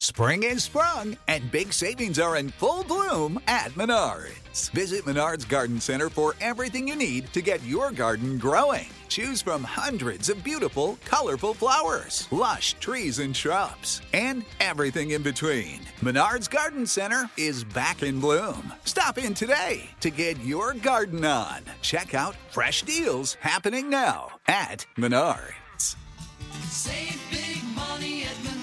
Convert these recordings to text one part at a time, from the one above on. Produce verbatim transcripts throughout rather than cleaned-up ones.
Spring is sprung, and big savings are in full bloom at Menards. Visit Menards Garden Center for everything you need to get your garden growing. Choose from hundreds of beautiful, colorful flowers, lush trees and shrubs, and everything in between. Menards Garden Center is back in bloom. Stop in today to get your garden on. Check out fresh deals happening now at Menards. Save big money at Menards.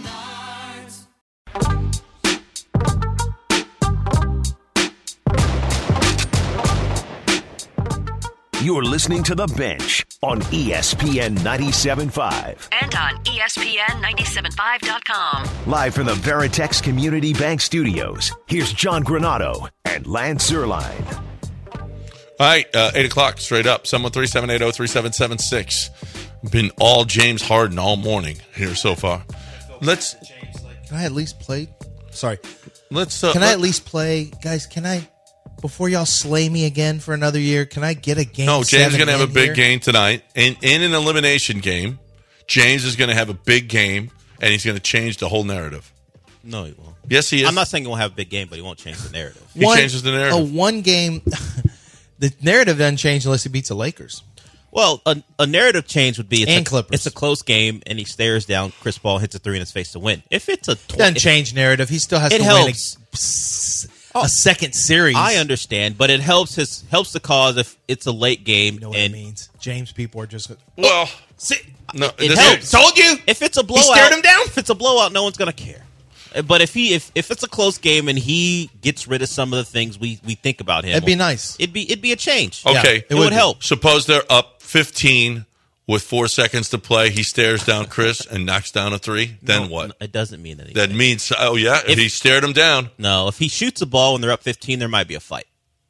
You're listening to The Bench on E S P N ninety-seven point five. And on E S P N ninety-seven point five dot com. Live from the Veritex Community Bank Studios, here's John Granato and Lance Zierlein. All right, uh, eight o'clock, straight up. seven one three, seven eight zero, three seven seven six. Been all James Harden all morning here so far. Let's. Can I at least play? Sorry. Let's. Uh, can let, I at least play, guys? Can I, before y'all slay me again for another year? Can I get a game? No, James is going to have a big here? game tonight, in in an elimination game. James is going to have a big game, and he's going to change the whole narrative. No, he won't. Yes, he is. I'm not saying he won't have a big game, but he won't change the narrative. He one, changes the narrative. A one game, the narrative doesn't change unless he beats the Lakers. Well, a, a narrative change would be it's, And a, Clippers. it's a close game, and he stares down Chris Paul, hits a three in his face to win. If it's a tw- Doesn't if, change narrative. He still has It to helps. win a, a second series. I understand, but it helps his helps the cause if it's a late game. You know what and it means. James people are just well, see, no, it this helps. is- told you. If it's a blowout, stared him down? If it's a blowout, no one's gonna care. But if he if, if it's a close game and he gets rid of some of the things we, we think about him, That'd be nice. It'd be it'd be a change. Okay, Yeah, it, would be. help. Suppose they're up fifteen with four seconds to play. He stares down Chris and knocks down a three. Then No, what? no, it doesn't mean anything. That means, oh yeah, If- he stared him down. No, if he shoots a ball when they're up fifteen, there might be a fight.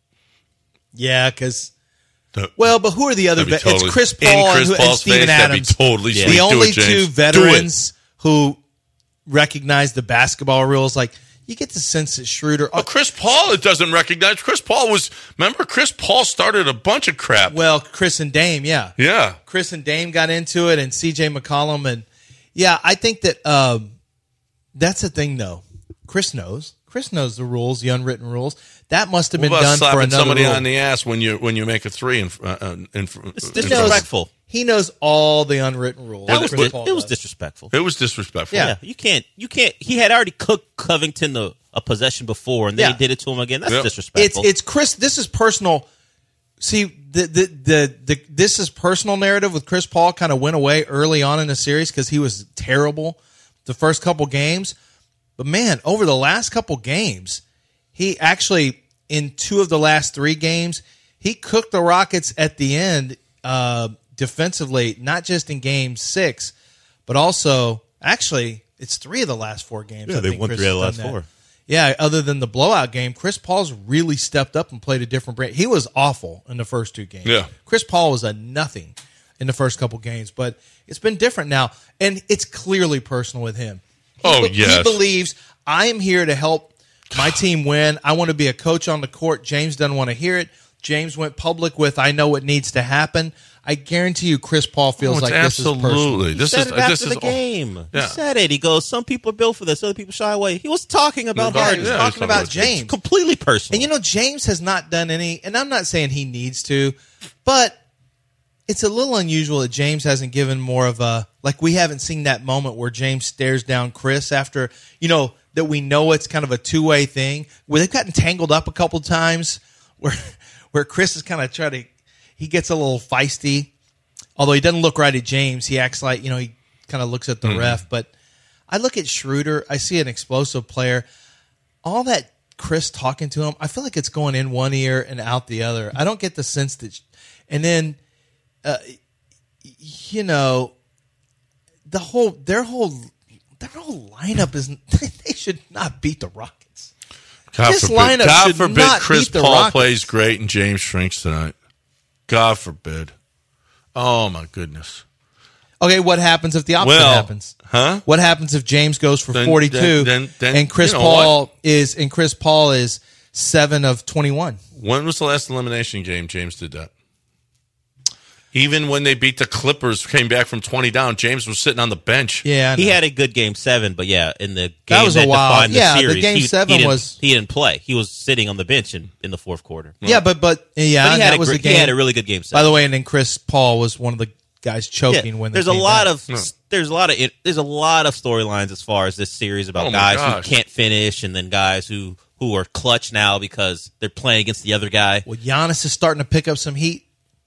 Yeah, because The- well, but who are the other? That'd be Ve- totally- it's Chris in Paul Chris and, who- and Paul's Steven face, that'd be Adams. totally the sweet. Do only it, James. two Do veterans who recognize the basketball rules. Like you get the sense that Schroeder. Well, Chris Paul it doesn't recognize. Chris Paul was, remember, Chris Paul started a bunch of crap. Well, Chris and Dame, yeah. Yeah. Chris and Dame got into it, and C J McCollum, and yeah, I think that um, that's the thing, though. Chris knows. Chris knows the rules, the unwritten rules. That must have What been about done for slapping another somebody rule. on the ass when you when you make a three? In, uh, uh, in, It's in disrespectful. He knows all the unwritten rules. That was Chris di- Paul it was does. disrespectful. It was disrespectful. Yeah. Yeah, you can't you can't. He had already cooked Covington the a possession before, and then Yeah. he did it to him again. That's Yep. It's disrespectful. it's Chris. This is personal. See, the the the, the this is personal narrative with Chris Paul kind of went away early on in the series because he was terrible the first couple games. But man, over the last couple games, he actually in two of the last three games he cooked the Rockets at the end uh, defensively, not just in Game Six, but also actually it's three of the last four games. Yeah, I they think won Chris three of the has last done that. four. Yeah, other than the blowout game, Chris Paul's really stepped up and played a different brand. He was awful in the first two games. Yeah. Chris Paul was a nothing in the first couple games, but it's been different now, and it's clearly personal with him. He Oh, be- yes. He believes, I am here to help my team win. I want to be a coach on the court. James doesn't want to hear it. James went public with, I know what needs to happen. I guarantee you Chris Paul feels Oh, it's like this is personal. absolutely. He This said is it uh, after this is the all- game. Yeah. He said it. He goes, "Some people are built for this. Other people shy away." He was talking about Yeah, Harden. He's yeah, talking he's about talking about James. Completely personal. And you know, James has not done any, and I'm not saying he needs to, but it's a little unusual that James hasn't given more of a, like we haven't seen that moment where James stares down Chris after, you know, that we know it's kind of a two-way thing, where they've gotten tangled up a couple times, where where Chris is kind of trying to, he gets a little feisty, although he doesn't look right at James. He acts like, you know, he kind of looks at the Mm-hmm. ref, but I look at Schroeder, I see an explosive player. All that Chris talking to him, I feel like it's going in one ear and out the other. I don't get the sense that, and then, uh, you know, the whole their whole their whole lineup is they should not beat the Rockets. God This forbid, lineup God should forbid not Chris beat the Paul Rockets. plays great and James shrinks tonight. God forbid. Oh, my goodness. Okay, what happens if the opposite Well, happens? huh? What happens if James goes for Then- forty-two then- then- then, and Chris you know Paul what? is and Chris Paul is seven of twenty-one? When was the last elimination game James did that? Even when they beat the Clippers, came back from twenty down, James was sitting on the bench. Yeah, I He know. had a good game seven, but yeah, in the game That was a wild- defined the yeah, the series, game he, seven he didn't- was- he didn't play. He was sitting on the bench in, in the fourth quarter. yeah, but but yeah, But he had, that a, was gr- the game. he had a really good game seven. By the way, and then Chris Paul was one of the guys choking Yeah, when they there's a came lot back. of there's a lot of there's a lot of storylines as far as this series about Oh my guys gosh. who can't finish and then guys who who are clutch now because they're playing against the other guy. Well, Giannis is starting to pick up some heat.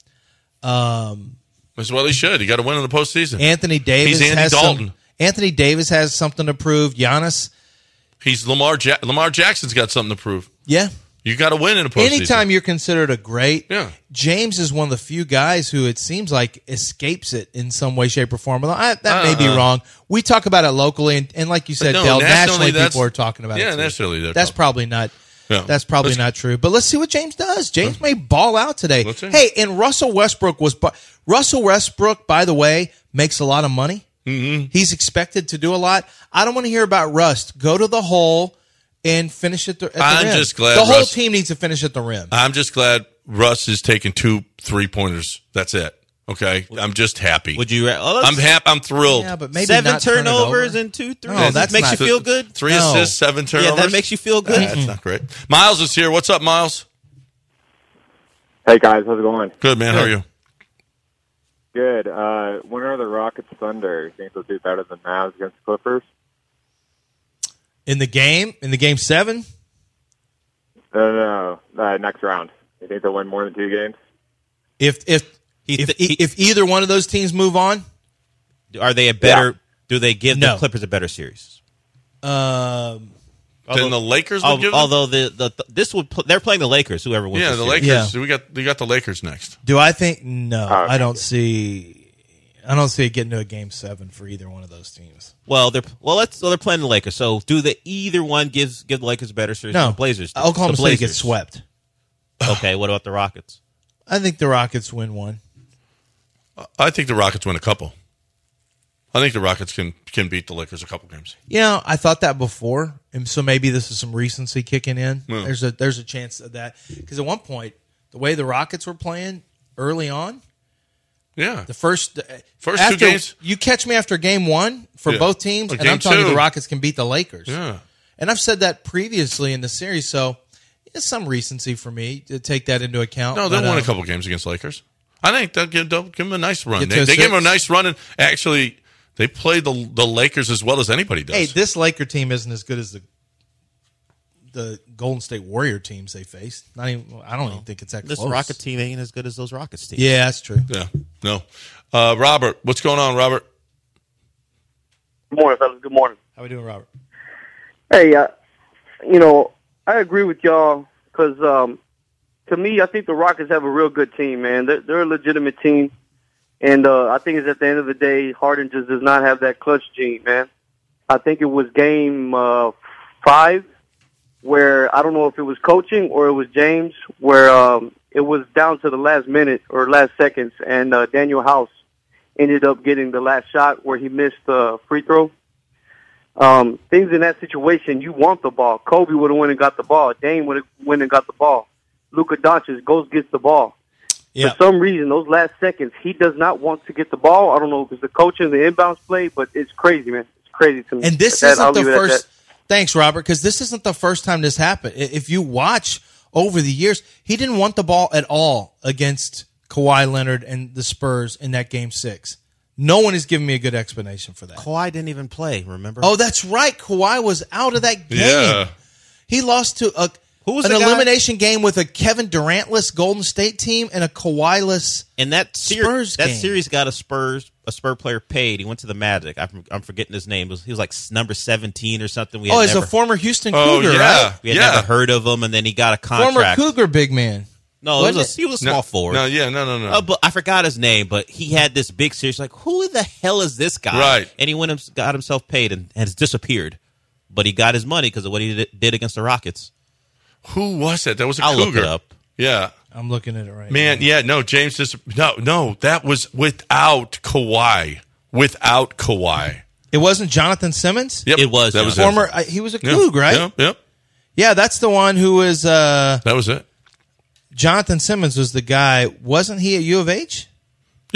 As well he should. He got to win in the postseason. Anthony Davis He's Andy has Dalton. some. Anthony Davis has something to prove. Giannis, He's Lamar. Ja- Lamar Jackson's got something to prove. yeah. You got to win in the postseason. Anytime you're considered a great, Yeah. James is one of the few guys who it seems like escapes it in some way, shape, or form. Well, I, that may be Uh-uh. wrong. We talk about it locally, and, and like you said, no, Dale, nationally, nationally that's- people are talking about yeah, it. too. nationally they're That's talking. probably not. Yeah. That's probably Let's- not true. But let's see what James does. James may ball out today. Let's see. Hey, and Russell Westbrook was. bu- Russell Westbrook, by the way, makes a lot of money. Mm-hmm. He's expected to do a lot. I don't want to hear about rust. Go to the hole and finish at the, at the I'm rim. just glad the whole Russ- team needs to finish at the rim. I'm just glad Russ is taking two three pointers. That's it. Okay, I'm just happy. Would you? Oh, let's- I'm happy. I'm thrilled. Yeah, but maybe seven not turn it turnovers over. and two threes. No, that's makes not- you feel good. Three No. assists, seven turnovers. Yeah, that makes you feel good. That's not great. Miles is here. What's up, Miles? Hey guys, how's it going? Good, man. How are you? Good. Uh, when are the Rockets Thunder? You think they'll do better than Mavs against Clippers? In the game, in the game seven, No, no, no. Uh, next round. You think they'll win more than two games? if if He if, th- he- if either one of those teams move on, Are they a better? Yeah. Do they give No. the Clippers a better series? um, Then the Lakers would Al- give them? although the, the, the this would pl- they're playing the Lakers. Whoever wins, Yeah, the the series. Lakers. Yeah. We got we got the Lakers next. do I think no? okay. I don't see. I don't see it getting to a game seven for either one of those teams. Well, they're well. Let's. Well, they're playing the Lakers. So, do the either one gives give the Lakers a better series? No, than the Blazers. do? Oklahoma The City Blazers. gets swept. Okay, what about the Rockets? I think the Rockets win one. I think the Rockets win a couple. I think the Rockets can can beat the Lakers a couple games. You know, I thought that before, and so maybe this is some recency kicking in. Yeah. There's a there's a chance of that because at one point, the way the Rockets were playing early on, Yeah. the first First two after, games? you catch me after game one for Yeah. both teams, Or and game I'm telling you two. the Rockets can beat the Lakers. Yeah. And I've said that previously in the series, so it's some recency for me to take that into account. No, they'll But, win a uh, couple games against Lakers. I think they'll give, they'll give them a nice run. Get to They, a they give them a six. nice run, and actually, they play the the Lakers as well as anybody does. Hey, this Laker team isn't as good as the the Golden State Warrior teams they faced. Not even. I don't even think it's that This close. Rocket team ain't as good as those Rockets teams. Yeah, that's true. yeah, no. Uh, Robert, what's going on, Robert? Good morning, fellas. Good morning. How we doing, Robert? Hey, uh, you know, I agree with y'all because um, to me, I think the Rockets have a real good team, man. They're, they're a legitimate team. And uh, I think it's at the end of the day, Harden just does not have that clutch gene, man. I think it was game uh, five where I don't know if it was coaching or it was James, where um, it was down to the last minute or last seconds, and uh, Daniel House ended up getting the last shot where he missed the free throw. Um, things in that situation, you want the ball. Kobe would have went and got the ball. Dame would have went and got the ball. Luka Doncic goes gets the ball. Yeah. For some reason, those last seconds, he does not want to get the ball. I don't know if it's the coaching, the inbounds play, but it's crazy, man. It's crazy to me. And this That- I'll isn't the leave it at first. that. Thanks, Robert, because this isn't the first time this happened. I- If you watch over the years, he didn't want the ball at all against Kawhi Leonard and the Spurs in that game six. No one has given me a good explanation for that. Kawhi didn't even play. Remember? Oh, that's right. Kawhi was out of that game. Yeah. He lost to a Who was an the guy? elimination game with a Kevin Durant-less Golden State team and a Kawhi-less. and that ser- Spurs that game. series got a Spurs a Spur player paid. He went to the Magic. I'm, I'm forgetting his name. It was, he was like number seventeen or something. We had Oh, he's never, a former Houston Oh, Cougar, yeah. right? we had Yeah. never heard of him, and then he got a Former contract. Cougar big man. No, it was Wasn't a, he was a No, small forward. No, yeah, no, no, no. Uh, but I forgot his name, but he had this big series. Like, who the hell is this guy? Right. And he went and got himself paid and has disappeared. But he got his money because of what he did, did against the Rockets. Who was that? That was a I'll Cougar. look it up. Yeah. I'm looking at it right Man, now. yeah, no, James just no, no, that was without Kawhi. Without Kawhi. It wasn't Jonathan Simmons? Yep. It was that was Former, it. uh, he was a Yeah, Coug, right? Yep, yep. Yeah, that's the one who was, uh, That was it. Jonathan Simmons was the guy. Wasn't he at U of H?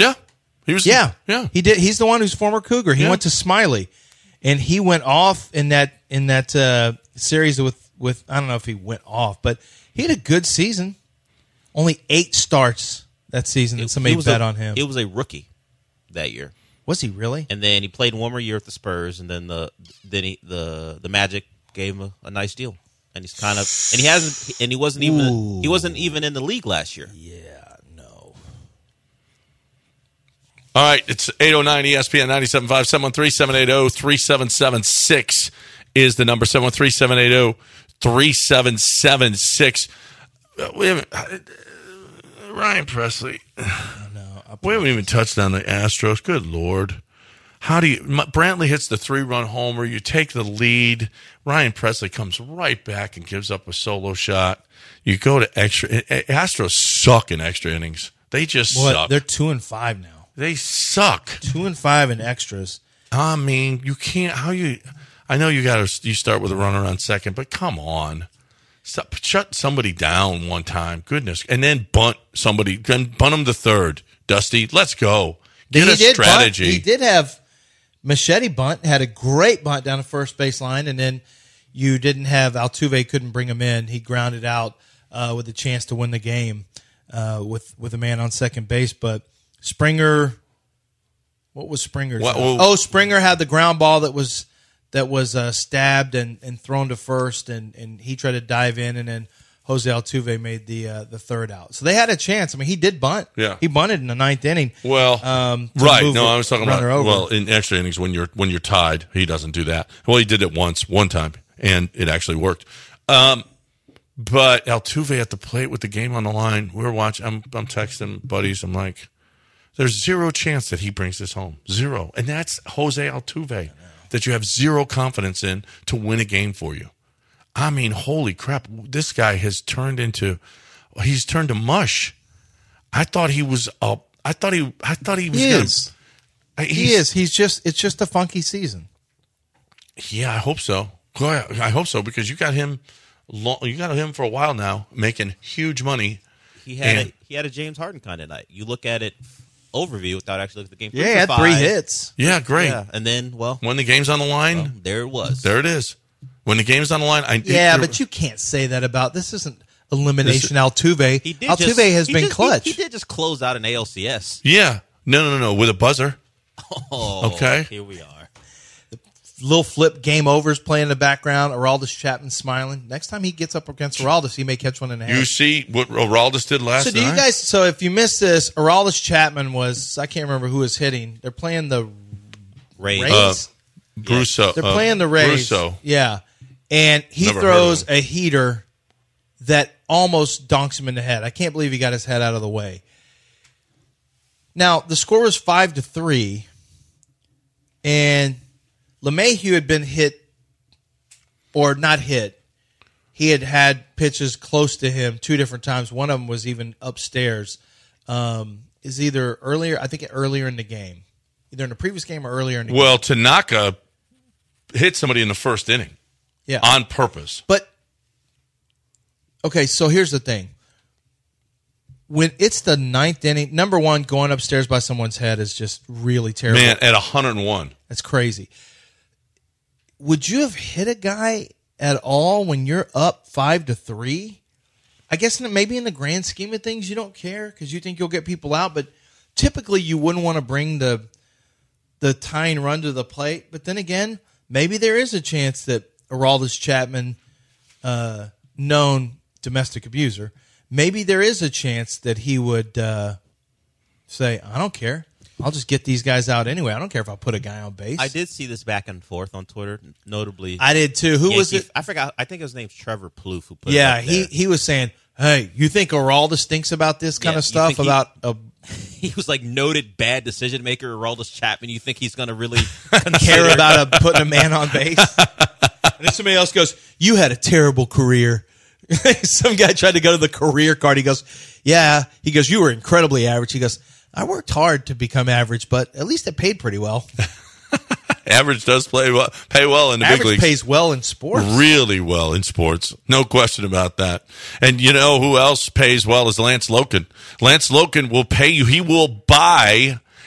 He was Yeah, yeah. He did. He's the one who's former Cougar. He Yeah. went to Smiley, and he went off in that in that uh, series with with. I don't know if he went off, but he had a good season. Only eight starts that season, and somebody It was bet a, on him. It was a rookie that year. Was he really? And then he played one more year at the Spurs, and then the then he, the the Magic gave him a, a nice deal, and he's kind of and he hasn't and he wasn't even Ooh. he wasn't even in the league last year. Yeah, no. All right, it's eight oh nine E S P N ninety-seven point five, seven one three, seven eight zero, three seven seven six is the number, seven one three, seven eight zero, three seven seven six. Uh, wait a minute. Uh, Ryan Presley. We haven't even touched on the Astros. Good Lord. How do you... Brantley hits the three-run homer. You take the lead. Ryan Presley comes right back and gives up a solo shot. You go to extra... Astros suck in extra innings. They just What? suck. They're two and five now. They suck. Two and five in extras. I mean, you can't... How you... I know you got to... You start with a runner on second, but come on. Stop, shut somebody down one time. Goodness. And then bunt somebody. Then bunt them to third. Dusty, let's go. Get he a did strategy. Bunt. He did have machete bunt, had a great bunt down the first base line, and then you didn't have Altuve, couldn't bring him in. He grounded out uh, with a chance to win the game uh, with, with a man on second base. But Springer, what was Springer's? What- well- oh, Springer had the ground ball that was that was uh, stabbed and, and thrown to first, and, and he tried to dive in, and then Jose Altuve made the uh, the third out. So they had a chance. I mean, he did bunt. Yeah. He bunted in the ninth inning. Well, um, to right. move No, the I was talking about runner over. well in extra innings when you're when you're tied. He doesn't do that. Well, he did it once, one time, and it actually worked. Um, but Altuve at the plate with the game on the line. We were watching. I'm I'm texting buddies. I'm like, there's zero chance that he brings this home. Zero, and that's Jose Altuve that you have zero confidence in to win a game for you. I mean, holy crap! This guy has turned into, he's turned to mush. I thought he was up. I thought he. I thought he was. He gonna, is. I- He he's- is. He's just. It's just a funky season. Yeah, I hope so. Well, I hope so because you got him. Long, you got him for a while now, making huge money. He had And- a, he had a James Harden kind of night. You look at it overview without actually looking at the game. Yeah, Three he for had five. three hits. Yeah, great. Yeah, and then well, When the game's on the line, well, there it was. there it is. When the game's on the line, I Yeah, there- but you can't say that about this. Isn't elimination Altuve? He did Altuve just, has he been just- clutch. He, he did just close out an A L C S. Yeah, no, no, no, no, with a buzzer. Oh, Okay. here we are. Little flip game overs playing in the background. Aroldis Chapman smiling. Next time he gets up against Aroldis, he may catch one in the head. You see what Aroldis did last So do night? you guys? So if you missed this, Aroldis Chapman was. I can't remember who was hitting. They're playing the Rays. Rays. Uh, Brusso. They're uh, playing the Rays. Brusso. Yeah. And he Never heard throws of him. a heater that almost donks him in the head. I can't believe he got his head out of the way. Now, the score was five to three, and LeMahieu had been hit, or not hit. He had had pitches close to him two different times. One of them was even upstairs. Um, is either earlier, I think earlier in the game, either in the previous game or earlier in the game. Well, Tanaka hit somebody in the first inning Yeah. on purpose. But okay, so here's the thing. When it's the ninth inning, number one, going upstairs by someone's head is just really terrible. Man, at one hundred one. That's crazy. Would you have hit a guy at all when you're up five to three? I guess in the- maybe in the grand scheme of things, you don't care because you think you'll get people out. But typically, you wouldn't want to bring the the tying run to the plate. But then again, maybe there is a chance that Aroldis Chapman, uh, known domestic abuser, maybe there is a chance that he would uh, say, "I don't care. I'll just get these guys out anyway. I don't care if I put a guy on base." I did see this back and forth on Twitter, notably. I did too. Who was Yankee- it? I forgot. I think his name's Trevor Plouffe who put Yeah, it up he there. he was saying, "Hey, you think Aroldis thinks about this kind Yeah, of you stuff think he- about a He was like noted bad decision maker, Aroldis Chapman. You think he's going to really care about a, putting a man on base?" And then somebody else goes, "You had a terrible career." Some guy tried to go to the career card. He goes, "Yeah." He goes, "You were incredibly average." He goes, "I worked hard to become average, but at least it paid pretty well." Average does play well, pay well in the Average big leagues. pays well in sports. Really well in sports. No question about that. And you know who else pays well is Lance Loken. Lance Loken will pay you. He will buy.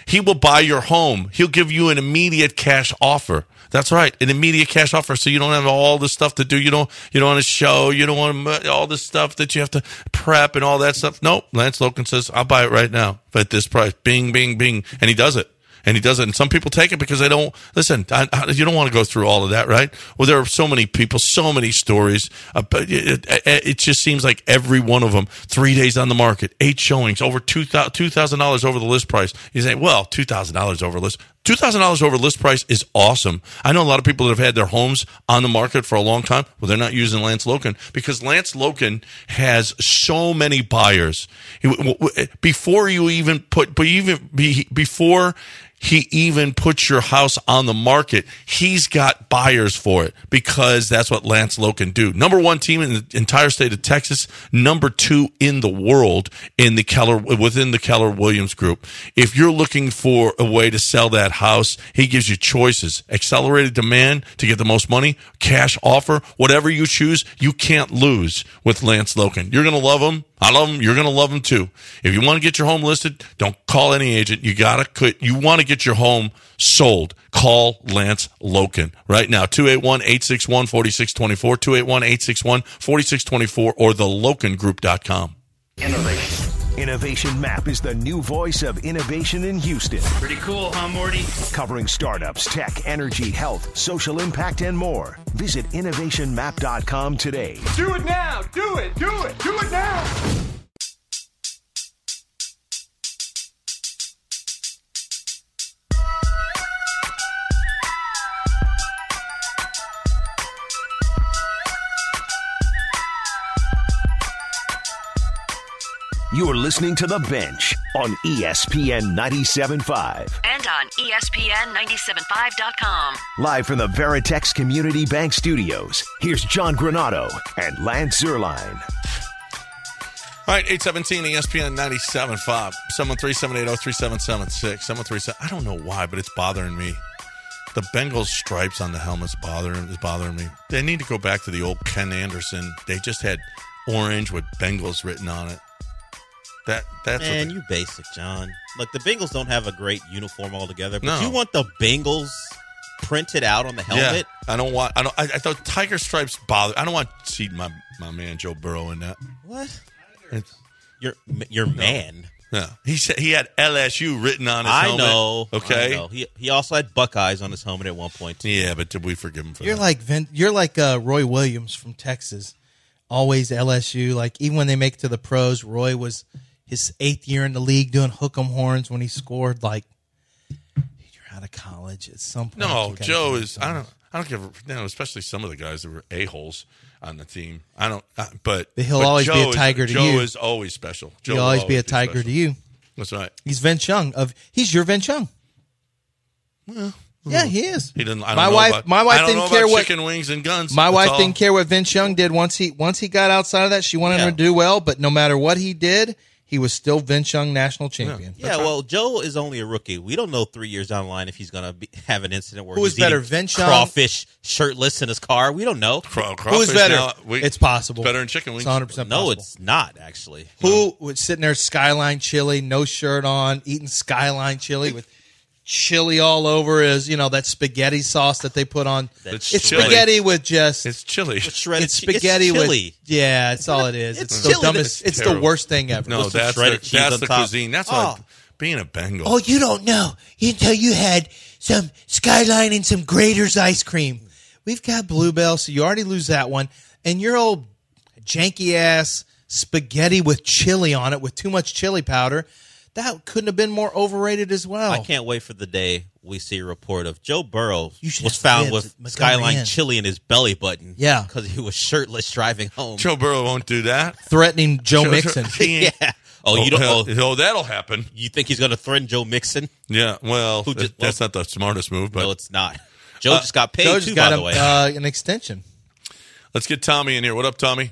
He will buy your home. He'll give you an immediate cash offer. That's right, an immediate cash offer. So you don't have all this stuff to do. You don't you don't want to show. You don't want all this stuff that you have to prep and all that stuff. Nope. Lance Loken says, I'll buy it right now at this price. Bing, bing, bing. And he does it. And he does it. And some people take it because they don't listen. I, I, you don't want to go through all of that, right? Well, there are so many people, so many stories. Uh, but it, it, it just seems like every one of them, three days on the market, eight showings, over two thousand dollars over the list price. You say, well, two thousand dollars over list. two thousand dollars over list price is awesome. I know a lot of people that have had their homes on the market for a long time. Well, they're not using Lance Loken because Lance Loken has so many buyers. Before you even put, but even before he even puts your house on the market, he's got buyers for it because that's what Lance Loken do. Number one team in the entire state of Texas, number two in the world in the Keller, within the Keller Williams Group. If you're looking for a way to sell that house, he gives you choices. Accelerated demand to get the most money, cash offer, whatever you choose, you can't lose with Lance Loken. You're going to love him. I love him. You're going to love him too. If you want to get your home listed, don't call any agent. You got to, you want to get your home sold. Call Lance Loken right now. two eight one, eight six one, four six two four, two eight one, eight six one, four six two four or the loken group dot com. Innovation. Innovation Map is the new voice of innovation in Houston. Pretty cool, huh, Morty? Covering startups, tech, energy, health, social impact, and more. Visit innovation map dot com today. Do it now! Do it! Do it! Do it now! You're listening to The Bench on E S P N ninety-seven point five. And on E S P N ninety-seven point five dot com. Live from the Veritex Community Bank Studios, here's John Granado and Lance Zierlein. All right, eight seventeen E S P N ninety-seven point five, seven one three, seven eight zero, three seven seven six, seven one three seven. I don't know why, but it's bothering me. The Bengals stripes on the helmets bothering is bothering me. They need to go back to the old Ken Anderson. They just had orange with Bengals written on it. That that's Man, they, you basic, John. Look, the Bengals don't have a great uniform altogether, but No. you want the Bengals printed out on the helmet? Yeah, I don't want. I don't. I, I thought tiger stripes bother. I don't want to see my my man Joe Burrow in that. What? It's, Your your man. yeah, he said he had L S U written on his I helmet. know. Okay. I know. He he also had Buckeyes on his helmet at one point. Too. Yeah, but did we forgive him for You're that? like Vin, you're like uh, Roy Williams from Texas. Always L S U. Like even when they make it to the pros, Roy was his eighth year in the league doing hook 'em horns when he scored. Like you're out of college at some point. No, you gotta Joe do is. something. I don't. I don't give. a- You know, especially some of the guys that were a holes on the team. I don't. Uh, but But he'll but always be Joe a tiger is, to Joe you. is always special. Joe He'll will always be a tiger special. to you. That's right. He's Vince Young of. He's your Vince Young. Yeah, he is. He didn't. I don't My know wife. About, my wife I don't didn't know care about what. chicken wings and guns. My That's wife all. didn't care what Vince Young did once he once he got outside of that. She wanted Yeah. him to do well, but no matter what he did, he was still Vince Young national champion. Yeah, well, Joe is only a rookie. We don't know three years down the line if he's going to have an incident where Who he's is better, eating Vince Young? crawfish shirtless in his car. We don't know. Craw- Who's crawfish better? now, we- It's possible. Better than chicken wings. It's one hundred percent No, possible. it's not actually. Who was sitting there, Skyline chili, no shirt on, eating Skyline chili with chili all over his, you know, that spaghetti sauce that they put on. It's It's chili. spaghetti with just. It's chili. With shredded It's che- spaghetti it's with. chili. Yeah, it's all it is. It's It's, the chili dumbest. that's It's the terrible. worst thing ever. No, With some that's the, shredded cheese that's on the top. cuisine. That's Oh. why being a Bengal. Oh, you don't know until you had some Skyline and some Grater's ice cream. We've got Bluebell, so you already lose that one. And your old janky ass spaghetti with chili on it, with too much chili powder, that couldn't have been more overrated as well. I can't wait for the day we see a report of Joe Burrow You should was have found ribs with at Montgomery Skyline Inn. chili in his belly button. Yeah. because he was shirtless driving home. Joe Burrow won't do that. Threatening Joe Joe- Mixon. He ain't- yeah. Oh, you don't. Oh, Oh, oh, that'll happen. you think he's going to threaten Joe Mixon? Yeah. Well, Who that- just- that's not the smartest move. But No, it's not. Joe just got paid Joe too. just By got the way, him, uh, an extension. let's get Tommy in here. What up, Tommy?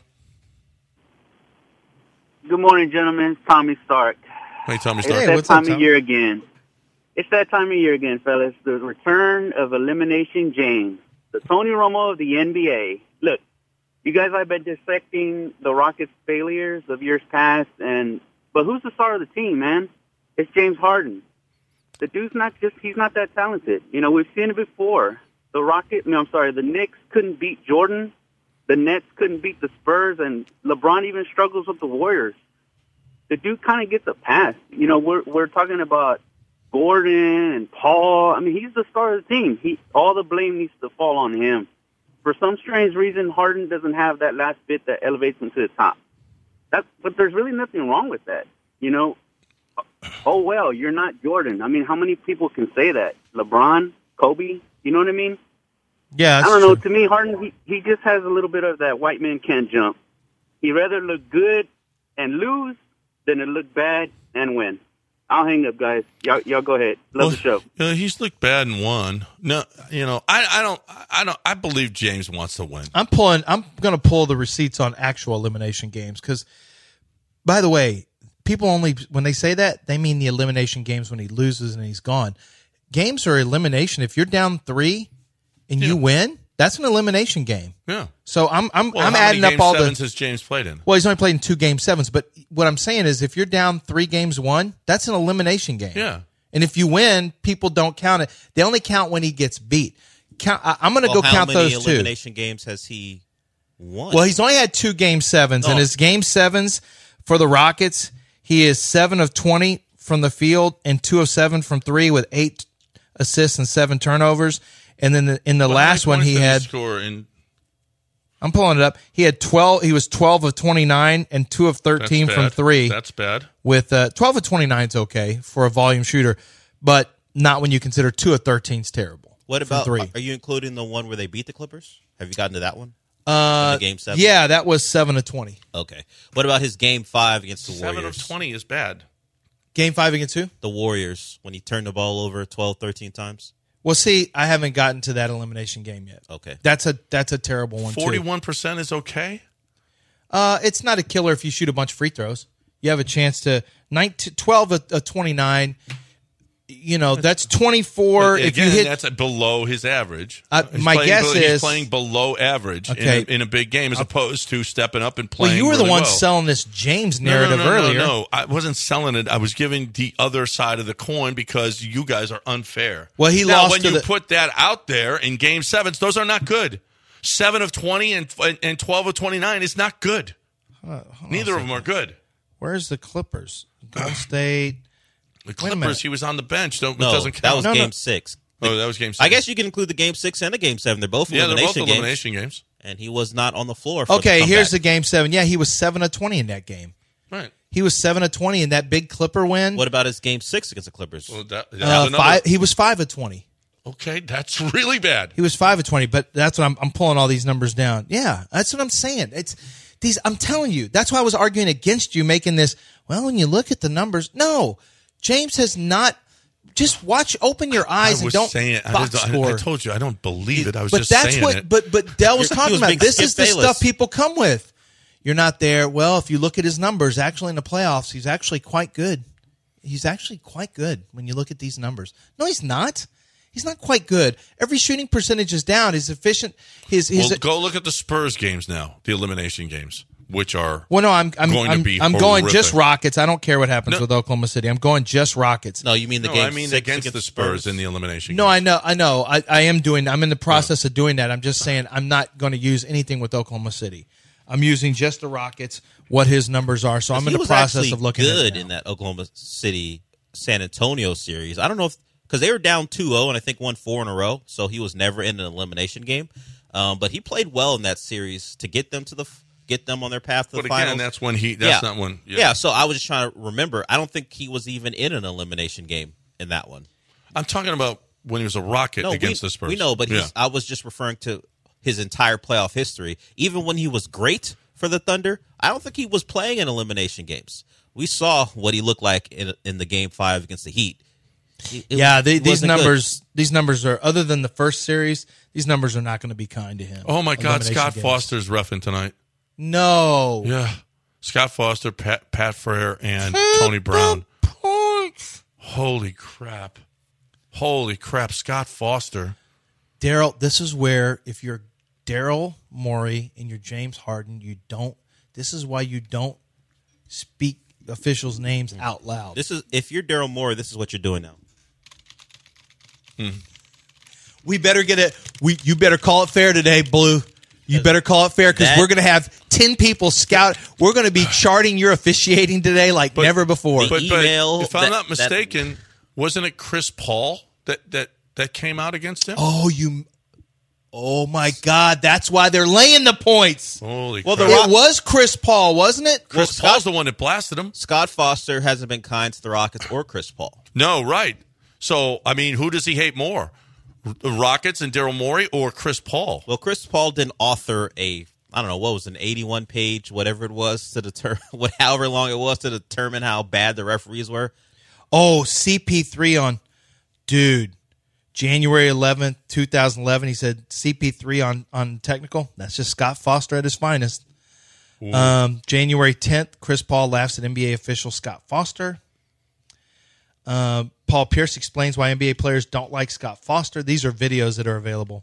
Good morning, gentlemen. It's Tommy Stark. Hey, Tommy It's Stark. Hey, that what's up, time of Tom? year again. It's that time of year again, fellas. The return of Elimination James, the Tony Romo of the N B A. Look, you guys have been dissecting the Rockets' failures of years past, and but who's the star of the team, man? It's James Harden. The dude's not just, he's not that talented. You know, we've seen it before. The Rocket, no, I'm sorry, the Knicks couldn't beat Jordan. The Nets couldn't beat the Spurs, and LeBron even struggles with the Warriors. The dude kind of gets a pass. You know, we're we're talking about Gordon and Paul. I mean, he's the star of the team. He all the blame needs to fall on him. For some strange reason, Harden doesn't have that last bit that elevates him to the top. That's, but there's really nothing wrong with that. You know, oh, well, you're not Jordan. I mean, how many people can say that? LeBron, Kobe, you know what I mean? Yeah, I don't know. To me, Harden, he, he just has a little bit of that white man can't jump. He'd rather look good and lose than to look bad and win. I'll hang up, guys. Y'all, y'all go ahead. Love well, the show. You know, he's looked bad and won. No, you know, I, I don't, I don't, I believe James wants to win. I'm pulling. I'm going to pull the receipts on actual elimination games because, by the way, people only when they say that they mean the elimination games when he loses and he's gone. Games are elimination. If you're down three and yeah. you win, that's an elimination game. Yeah. So I'm I'm well, I'm how adding many up all game the. sevens has James played in? Well, he's only played in two game sevens. But what I'm saying is, if you're down three games one, that's an elimination game. Yeah. And if you win, people don't count it. They only count when he gets beat. Count. I, I'm going to well, go count those two. How many elimination games has he won? Well, he's only had two game sevens, oh. and his game sevens for the Rockets, he is seven of twenty from the field and two of seven from three with eight assists and seven turnovers. And then the, in the But last one, he had. Score in, I'm pulling it up. He had twelve. He was twelve of twenty-nine and two of thirteen from three. That's bad. With uh, twelve of twenty-nine is okay for a volume shooter, but not when you consider two of thirteen is terrible. What about three? Are you including the one where they beat the Clippers? Have you gotten to that one? Uh, the game seven. Yeah, that was seven of twenty. Okay. What about his game five against the Seven Warriors? of twenty is bad. Game five against who? The Warriors, when he turned the ball over twelve, thirteen times. Well, see, I haven't gotten to that elimination game yet. Okay. That's a that's a terrible one, too. forty-one percent is okay? Uh, it's not a killer if you shoot a bunch of free throws. You have a chance to nineteen, twelve of, of twenty-nine. You know, that's twenty-four. Again, if you hit, that's below his average. Uh, He's my playing, guess he's is playing below average okay. in, a, in a big game as uh, opposed to stepping up and well, playing. you were the really one well. selling this James narrative no, no, no, earlier. No, no, I wasn't selling it. I was giving the other side of the coin because you guys are unfair. Well, he now, lost when to you the- put that out there in game sevens, those are not good. Seven of twenty and and twelve of twenty-nine is not good. Uh, Neither of them are good. Where's the Clippers? Golden State. The Clippers, he was on the bench. Don't, no, it doesn't count. that was no, game no. six. Oh, that was game six. I guess you can include the game six and the game seven. They're both yeah, elimination they're both games. elimination games. And he was not on the floor for Okay, the here's the comeback. game seven. Yeah, he was seven of twenty in that game. Right. He was seven of twenty in that big Clipper win. What about his game six against the Clippers? Well, that, that Uh, was another- five, he was five of twenty. Okay, that's really bad. He was five of twenty, but that's what I'm, I'm pulling all these numbers down. Yeah, that's what I'm saying. It's these. I'm telling you. That's why I was arguing against you making this. Well, when you look at the numbers, no, James has not. Just watch, open your eyes, I was and don't saying, I, box just, I, score. I told you, I don't believe it. I was but just that's saying what. it. But but Dell was He talking was about. being This Skip is the Bayless. stuff people come with. You're not there. Well, if you look at his numbers, actually in the playoffs, he's actually quite good. He's actually quite good when you look at these numbers. No, he's not. He's not quite good. Every shooting percentage is down. His efficient. His his. Well, go look at the Spurs games now, the elimination games, which are Well, no, I'm I'm going I'm, to be I'm going horrific. just Rockets. I don't care what happens No. with Oklahoma City. I'm going just Rockets. No, you mean the No, game I mean six against the Spurs in the elimination No, games. I know, I know. I, I am doing. I'm in the process of doing that. I'm just saying I'm not going to use anything with Oklahoma City. I'm using just the Rockets. What his numbers are. So I'm in He the was process actually of looking good at it in now. that Oklahoma City San Antonio series. I don't know if because they were down two oh and I think won four in a row, so he was never in an elimination game. Um, but he played well in that series to get them to the get them on their path to But the again, finals. that's when he. That's yeah. not when. Yeah. Yeah. So I was just trying to remember. I don't think he was even in an elimination game in that one. I'm talking about when he was a Rocket No, against we, the Spurs. we know, but yeah. he's, I was just referring to his entire playoff history. Even when he was great for the Thunder, I don't think he was playing in elimination games. We saw what he looked like in in the game five against the Heat. It, it Yeah, was, they, it these wasn't good. numbers. These numbers are other than the first series. These numbers are not going to be kind to him. Oh my God, Elimination Scott games. Foster's reffing tonight. No. Yeah, Scott Foster, Pat, Pat Frere, and Tony Brown. Points. Holy crap! Holy crap! Scott Foster. Daryl, this is where if you're Daryl Morey and you're James Harden, you don't. This is why you don't speak officials' names out loud. This is if you're Daryl Morey, this is what you're doing now. Hmm. We better get it. We you better call it fair today, Blue. You better call it fair because we're going to have ten people scout. We're going to be charting your officiating today like But- never before. But, but email if I'm that- not that- mistaken, wasn't it Chris Paul that, that, that came out against him? Oh, you! Oh my God! That's why they're laying the points. Holy Well, crap. the It Rock- was Chris Paul, wasn't it? Chris Well, Scott- Paul's the one that blasted him. Scott Foster hasn't been kind to the Rockets or Chris Paul. No, right. So, I mean, who does he hate more? The Rockets and Daryl Morey or Chris Paul? Well, Chris Paul didn't author a, I don't know, what was it, an eighty-one page, whatever it was, to determine, however long it was to determine how bad the referees were. Oh, C P three on, dude, January eleventh, twenty eleven. He said C P three on, on technical. That's just Scott Foster at his finest. Um, January tenth, Chris Paul laughs at N B A official Scott Foster. Uh, Paul Pierce explains why N B A players don't like Scott Foster. These are videos that are available.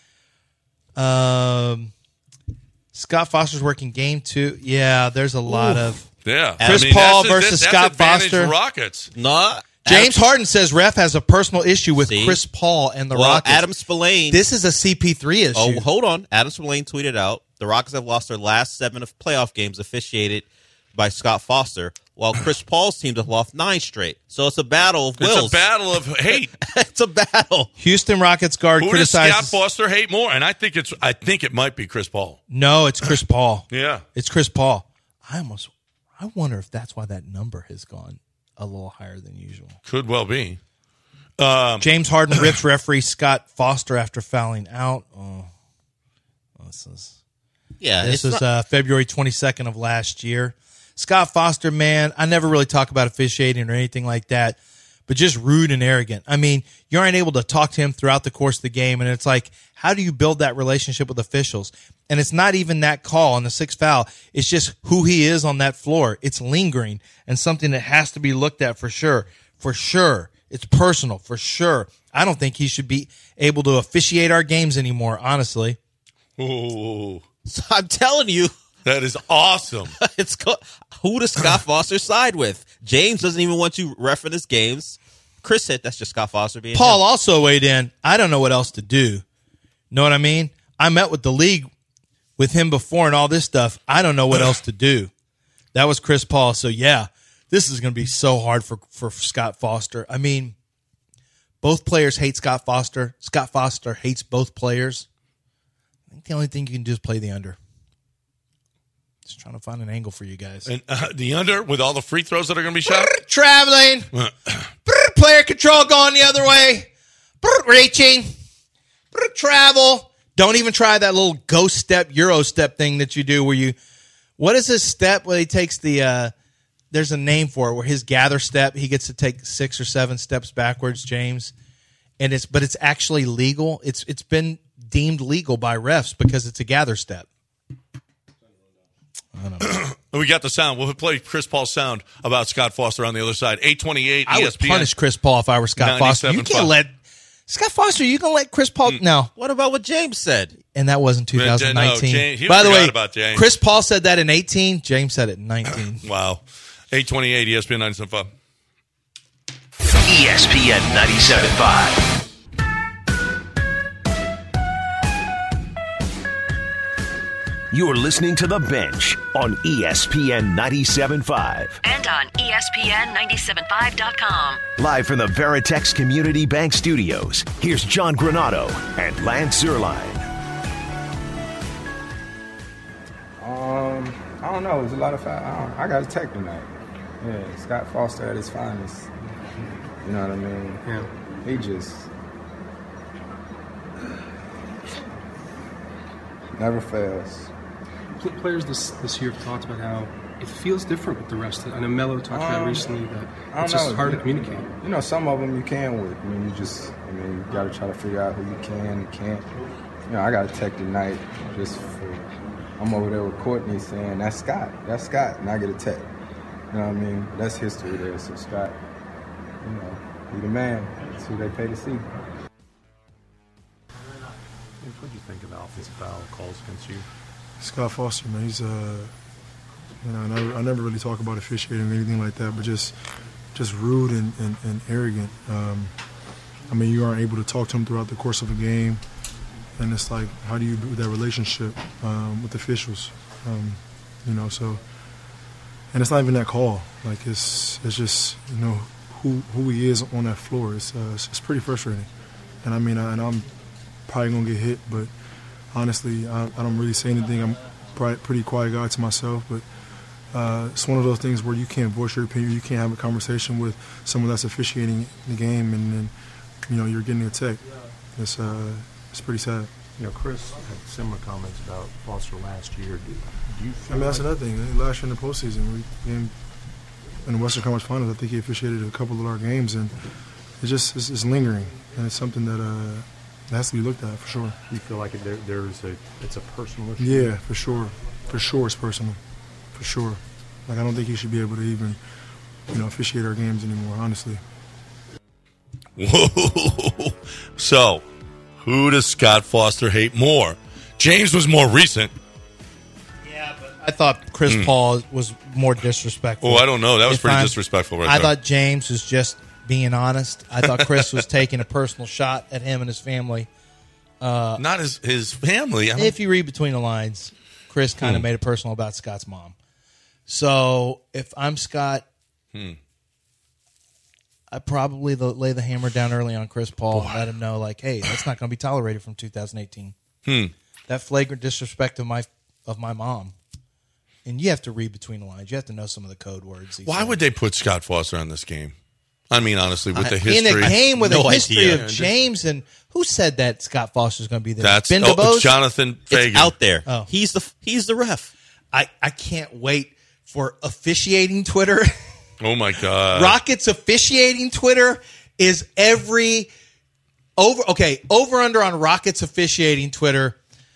Um, Scott Foster's working game two. Yeah, there's a lot of Yeah. Chris I mean, Paul that's- versus that's Scott advantage Foster. Rockets. No. James Harden says ref has a personal issue with See? Chris Paul and the Well, Rockets. Adam Spillane. This is a C P three issue. Oh, hold on. Adam Spillane tweeted out, the Rockets have lost their last seven of playoff games officiated by Scott Foster, while Chris Paul's teams have lost nine straight. So it's a battle of wills. It's a battle of hate. It's a battle. Houston Rockets guard Who does criticizes. Scott Foster hate more? And I think it's I think it might be Chris Paul. No, it's Chris Paul. Yeah. It's Chris Paul. I almost, I wonder if that's why that number has gone a little higher than usual. Could well be. Um, James Harden rips referee Scott Foster after fouling out. Oh, this is Yeah, this it's is not- uh, February twenty-second of last year. Scott Foster, man, I never really talk about officiating or anything like that, but just rude and arrogant. I mean, you aren't able to talk to him throughout the course of the game, and it's like, how do you build that relationship with officials? And it's not even that call on the sixth foul. It's just who he is on that floor. It's lingering and something that has to be looked at for sure. For sure. It's personal, for sure. I don't think he should be able to officiate our games anymore, honestly. ooh, I'm telling you, that is awesome. it's co- who does Scott Foster side with? James doesn't even want you reffing his games. Chris said that's just Scott Foster being Paul him. also weighed in. I don't know what else to do. Know what I mean? I met with the league with him before and all this stuff. I don't know what else to do. That was Chris Paul. So, yeah, this is going to be so hard for, for Scott Foster. I mean, both players hate Scott Foster. Scott Foster hates both players. I think the only thing you can do is play the under. Just trying to find an angle for you guys. And uh, the under with all the free throws that are going to be shot. Traveling. Player control going the other way. Reaching. Travel. Don't even try that little ghost step, Euro step thing that you do where you, what is this step where he takes the, uh, there's a name for it, where his gather step, he gets to take six or seven steps backwards, James. And it's, but it's actually legal. It's, it's been deemed legal by refs because it's a gather step. I don't know. We got the sound. We'll play Chris Paul's sound about Scott Foster on the other side. eight twenty-eight I E would S P N. punish Chris Paul if I were Scott Foster. You can't let Scott Foster. You gonna let Chris Paul? No. What about what James said? And that wasn't No, twenty nineteen. James- he By the forgot way, about James. Chris Paul said that in eighteen. James said it in nineteen. Wow. eight twenty-eight E S P N ninety-seven point E S P N ninety-seven point five. You're listening to The Bench on E S P N ninety-seven point five. And on E S P N nine seven five dot com. Live from the Veritex Community Bank Studios, here's John Granado and Lance Zierlein. Um, I don't know. It was a lot of fun. I, don't- I got a tech tonight. Yeah, Scott Foster at his finest. You know what I mean? Yeah. He just never fails. Pl- Players this this year have talked about how it feels different with the rest. Of, I know Melo talked about Um, recently that I don't it's just know. hard to You- communicate. You know, some of them you can with. I mean, you just, I mean, you got to try to figure out who you can and can't. You know, I got a tech tonight just for, I'm over there with Courtney saying, that's Scott, that's Scott, and I get a tech. You know what I mean? That's history there. So Scott, you know, he the man. That's who they pay to see. What do you think about offensive foul calls against you? Scott Foster, man, he's uh, you know, I never, I never really talk about officiating or anything like that, but just, just rude and, and, and arrogant. Um, I mean, you aren't able to talk to them throughout the course of a game. And it's like, how do you build that relationship um, with officials? Um, you know, so, and it's not even that call. Like, it's it's just, you know, who who he is on that floor. It's uh, it's, it's pretty frustrating. And I mean, I, and I'm probably gonna get hit, but honestly, I, I don't really say anything. I'm probably a pretty quiet guy to myself, but uh, it's one of those things where you can't voice your opinion. You can't have a conversation with someone that's officiating the game, and then, you know, you're getting attacked. It's uh, it's pretty sad. You know, Chris had similar comments about Foster last year. Do, do you feel I mean, that's like another thing. Last year in the postseason, we came in the Western Conference Finals. I think he officiated a couple of our games, and it just it's, it's lingering, and it's something that uh, has to be looked at for sure. you feel like there, there's a it's a personal issue? Yeah, for sure. For sure, it's personal. For sure. Like, I don't think he should be able to even, you know, officiate our games anymore. Honestly. Whoa. So, who does Scott Foster hate more? James was more recent. Yeah, but I thought Chris Mm. Paul was more disrespectful. Oh, I don't know. That was If pretty I'm- disrespectful right I there. thought James was just being honest. I thought Chris was taking a personal shot at him and his family. Uh, Not his, his family. I don't- if you read between the lines, Chris kind of Hmm. made it personal about Scott's mom. So if I'm Scott, Hmm. I probably the, lay the hammer down early on Chris Paul and let him know, like, hey, that's not going to be tolerated from two thousand eighteen. Hmm. That flagrant disrespect of my of my mom. And you have to read between the lines. You have to know some of the code words. Why would they put Scott Foster on this game? I mean, honestly, with the in history. a game with No a history idea. of James and who said that Scott Foster's going to be there? That's Ben oh, DuBose? it's Jonathan Fagan. It's out there. Oh. He's the he's the ref. I, I can't wait for officiating Twitter. Oh, my God. Rockets officiating Twitter is every over. Okay, over under on Rockets officiating Twitter.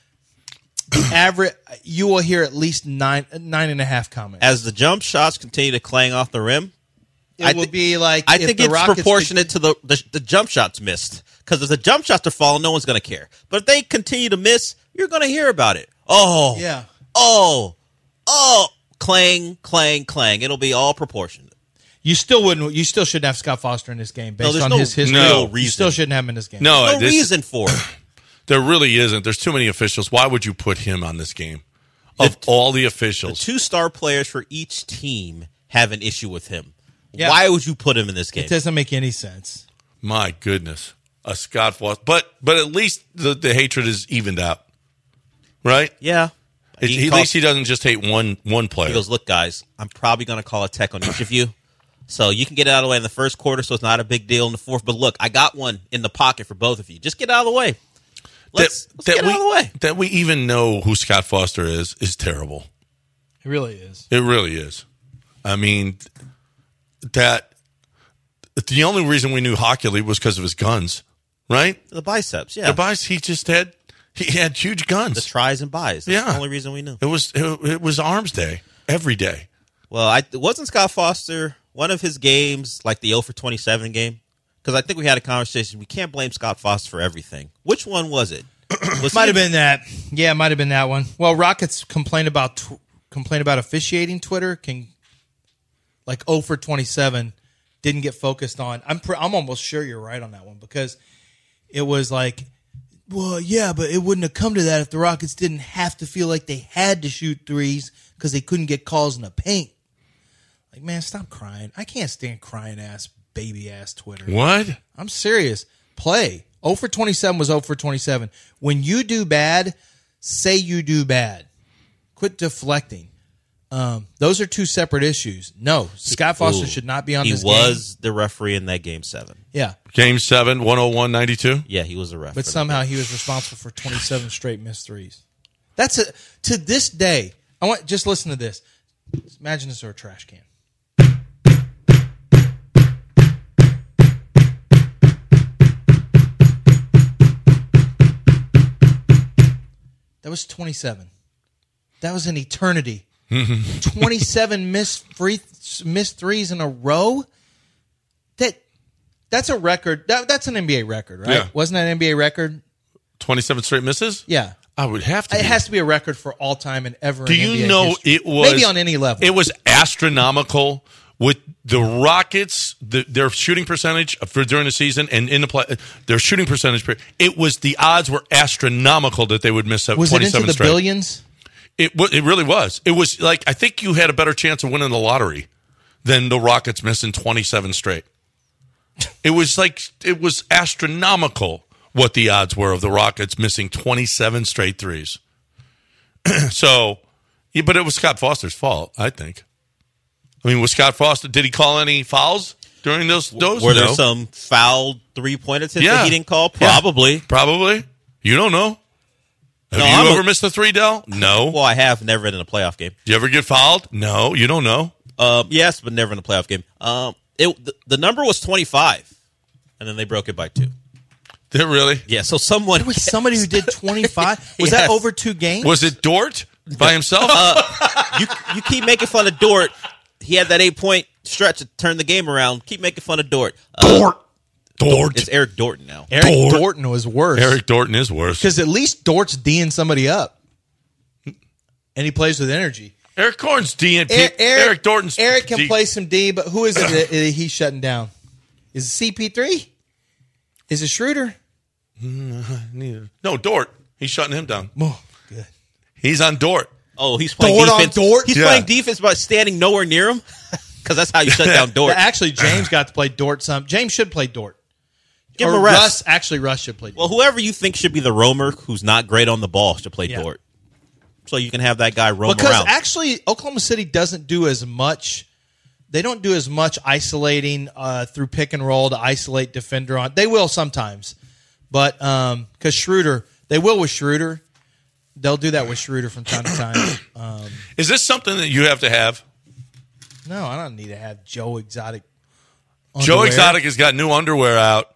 The average, you will hear at least nine nine and a half comments. As the jump shots continue to clang off the rim, It I will thi- be like I if think the it's Rockets proportionate to the, the the jump shots missed. Because if the jump shots are falling, no one's going to care. But if they continue to miss, you're going to hear about it. Oh, Yeah. Oh, oh, clang, clang, clang. It'll be all proportionate. You still wouldn't. You still shouldn't have Scott Foster in this game based there's on no his history. real You reason. still shouldn't have him in this game. No, no this- reason for it. There really isn't. There's too many officials. Why would you put him on this game? Of all the The officials. two star players for each team have an issue with him. Yeah. Why would you put him in this game? It doesn't make any sense. My goodness. A Scott Foster. But but at least the, the hatred is evened out. Right? Yeah. It, He at calls- least he doesn't just hate one one player. He goes, look, guys, I'm probably going to call a tech on each of you. So you can get it out of the way in the first quarter, so it's not a big deal in the fourth. But look, I got one in the pocket for both of you. Just get out of the way. Let's, let's get we, out of the way. That we even know who Scott Foster is is terrible. It really is. It really is. I mean, that the only reason we knew Hockey League was because of his guns, right? The biceps, yeah. The biceps, he just had he had huge guns. The tries and buys. That's Yeah. the only reason we knew. It was it, it was Arms Day every day. Well, I wasn't Scott Foster one of his games like the oh for twenty-seven game? Because I think we had a conversation. We can't blame Scott Foster for everything. Which one was it? Was Might he- have been that. Yeah, it might have been that one. Well, Rockets complain about tw- complain about officiating Twitter. Can like oh for twenty-seven didn't get focused on. I'm pre- I'm almost sure you're right on that one because it was like, well, yeah, but it wouldn't have come to that if the Rockets didn't have to feel like they had to shoot threes because they couldn't get calls in the paint. Like, man, stop crying. I can't stand crying ass, baby ass Twitter. What? I'm serious. Play. oh for twenty-seven was oh for twenty-seven. When you do bad, say you do bad. Quit deflecting. Um, those are two separate issues. No, Scott Foster Ooh. should not be on he this game. was the referee in that game seven. Yeah. Game seven, one oh one ninety-two. Yeah, he was a ref. But for that somehow game. he was responsible for twenty-seven straight missed threes. That's a to this day. I want just listen to this. Imagine this or a trash can. That was twenty-seven. That was an eternity. twenty-seven missed free missed threes in a row. That that's a record. That, that's an N B A record, right? Yeah. Wasn't that an N B A record? twenty-seven straight misses? Yeah. I would have to. It be. has to be a record for all time and ever. Do in you N B A know history. it was maybe on any level? It was astronomical with the Rockets, the, their shooting percentage for during the season and in the play, their shooting percentage, it was the odds were astronomical that they would miss up Was it twenty-seven into the straight. billions? It it really was. It was like I think you had a better chance of winning the lottery than the Rockets missing twenty-seven straight. It was like it was astronomical what the odds were of the Rockets missing twenty-seven straight threes. So, yeah, but it was Scott Foster's fault, I think. I mean, was Scott Foster? Did he call any fouls during those? Those Were there no. some foul three point attempts Yeah. that he didn't call? Probably. Yeah, probably. You don't know. Have No, you I'm ever a- missed a three, Del? No. Well, I have never in a playoff game. Did you ever get fouled? No. You don't know. Um, yes, but never in a playoff game. Um, it the, the number was twenty-five, and then they broke it by two. Did it really? Yeah. So someone There was somebody who did twenty-five. Was Yes. that over two games? Was it Dort by himself? Uh, you you keep making fun of Dort. He had that eight point stretch to turn the game around. Keep making fun of Dort. Uh, Dort. Dort. It's Eric Dorton now. Eric Dort. Dorton was worse. Eric Dorton is worse. Because at least Dort's D'ing somebody up. And he plays with energy. Eric Dorton's D N P. Eric, Eric, Eric, Dorton's Eric can D- play some D, but who is it that that he's shutting down? Is it C P three? Is it Schroeder? Neither. No, Dort. He's shutting him down. Oh, good. He's on Dort. Oh, he's playing Dort on defense. Dort? He's Yeah. playing defense by standing nowhere near him. Because that's how you shut down Dort. But actually, James got to play Dort some. James should play Dort. Give him Or a rest. Russ, actually, Russ should play Dort. Well, whoever you think should be the roamer who's not great on the ball should play Yeah. Dort. So you can have that guy roam Because around. actually, Oklahoma City doesn't do as much. They don't do as much isolating uh, through pick and roll to isolate defender on. They will sometimes, but because Schroeder, they will with Schroeder. They'll do that with Schroeder from time to time. Um, Is this something that you have to have? no, I don't need to have Joe Exotic. Joe underwear. Exotic has got new underwear out,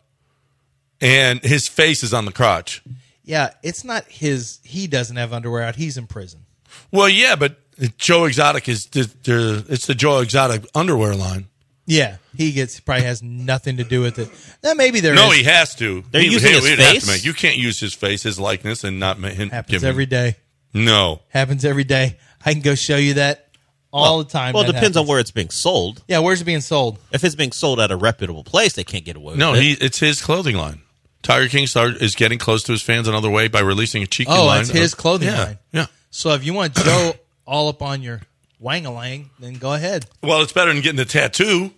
and his face is on the crotch. Yeah, it's not his. He doesn't have underwear out. He's in prison. Well, yeah, but Joe Exotic is the, the, it's the Joe Exotic underwear line. Yeah, he gets probably has nothing to do with it. Now maybe there No, is. he has to. They're he, using he, his he'd have face? to make- you can't use his face, his likeness, and not ma- him. Happens give him- every day. No. Happens every day. I can go show you that all the time. Well, it That depends on happens. where it's being sold. Yeah, where's it being sold? If it's being sold at a reputable place, they can't get away with No, it. he, it's his clothing line. Tiger King Star is getting close to his fans another way by releasing a cheeky Oh, line. it's his of- clothing yeah, line. Yeah. So if you want Joe all up on your wang-a-lang, then go ahead. Well, it's better than getting the tattoo.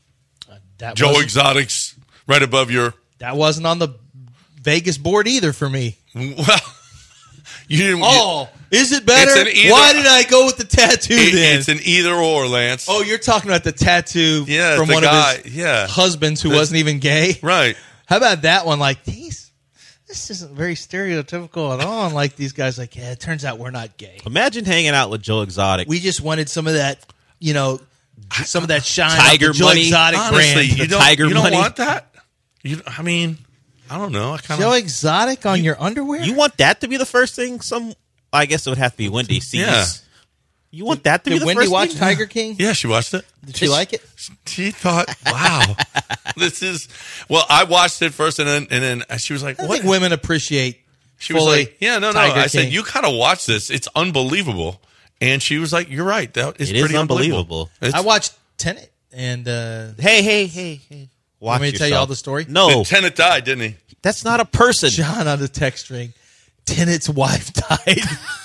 That Joe wasn't, Exotic's right above your. that wasn't on the Vegas board either for me. Well, you didn't. Oh, is it better? It's an either- Why did I go with the tattoo it- then? it's an either or, Lance. Oh, you're talking about the tattoo Yeah, from the one guy- of his yeah. husbands who The- wasn't even gay? Right. How about that one? Like, these, this isn't very stereotypical at all. And like these guys, like, yeah, it turns out we're not gay. Imagine hanging out with Joe Exotic. We just wanted some of that, you know, some of that shine. Tiger off the Joe money. Exotic Honestly, brand. you the don't, Tiger you don't money. want that? You, I mean, I don't know. I kind Joe of. Exotic on your underwear? You want that to be the first thing? Some, I guess it would have to be Wendy sees. Yeah. You want that to be Did the Wendy first watch thing? Tiger King? Yeah, she watched it. Did she like it? She thought, "Wow, this is." Well, I watched it first, and then and then she was like, I "What?" think women appreciate She was fully like, "Yeah, no, no." Tiger I said, King. "You gotta watch this. It's unbelievable." And she was like, "You're right. That is It is pretty unbelievable. It's- I watched Tenet, and uh, Hey, hey, hey, hey. Watch want me to tell you yourself. all the story? No, the Tenet died, didn't he? that's not a person. John on the text string, Tenet's wife died.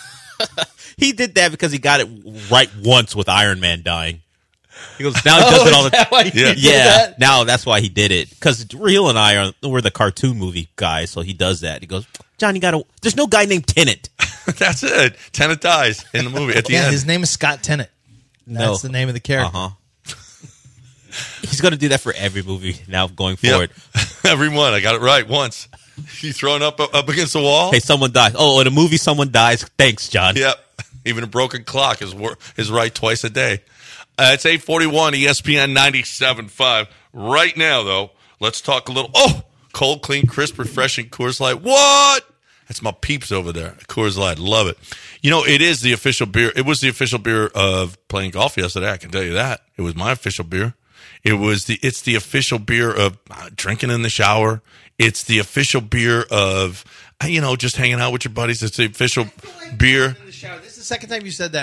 He did that because he got it right once with Iron Man dying. He goes, now he does Oh, it all is the that why he Yeah, did yeah. that? Now that's why he did it. Because Real and I are we're the cartoon movie guys, so he does that. He goes, John, you got to. There's no guy named Tenet. That's it. Tenet dies in the movie at the Yeah, end. his name is Scott Tennant. That's No. the name of the character. Uh huh. He's going to do that for every movie now going Yep. forward. Every one. I got it right once. You throwing up up against the wall. Hey, someone dies. Oh, in a movie, someone dies. Thanks, John. Yep. Even a broken clock is wor- is right twice a day. Uh, it's eight forty-one E S P N ninety-seven point five. Right now, though, let's talk a little. Oh, cold, clean, crisp, refreshing Coors Light. What? That's my peeps over there. Coors Light. Love it. You know, it is the official beer. It was the official beer of playing golf yesterday. I can tell you that. It was my official beer. It was the. It's the official beer of uh, drinking in the shower. It's the official beer of, you know, just hanging out with your buddies. It's the official beer. In the shower. This is the second time you said that.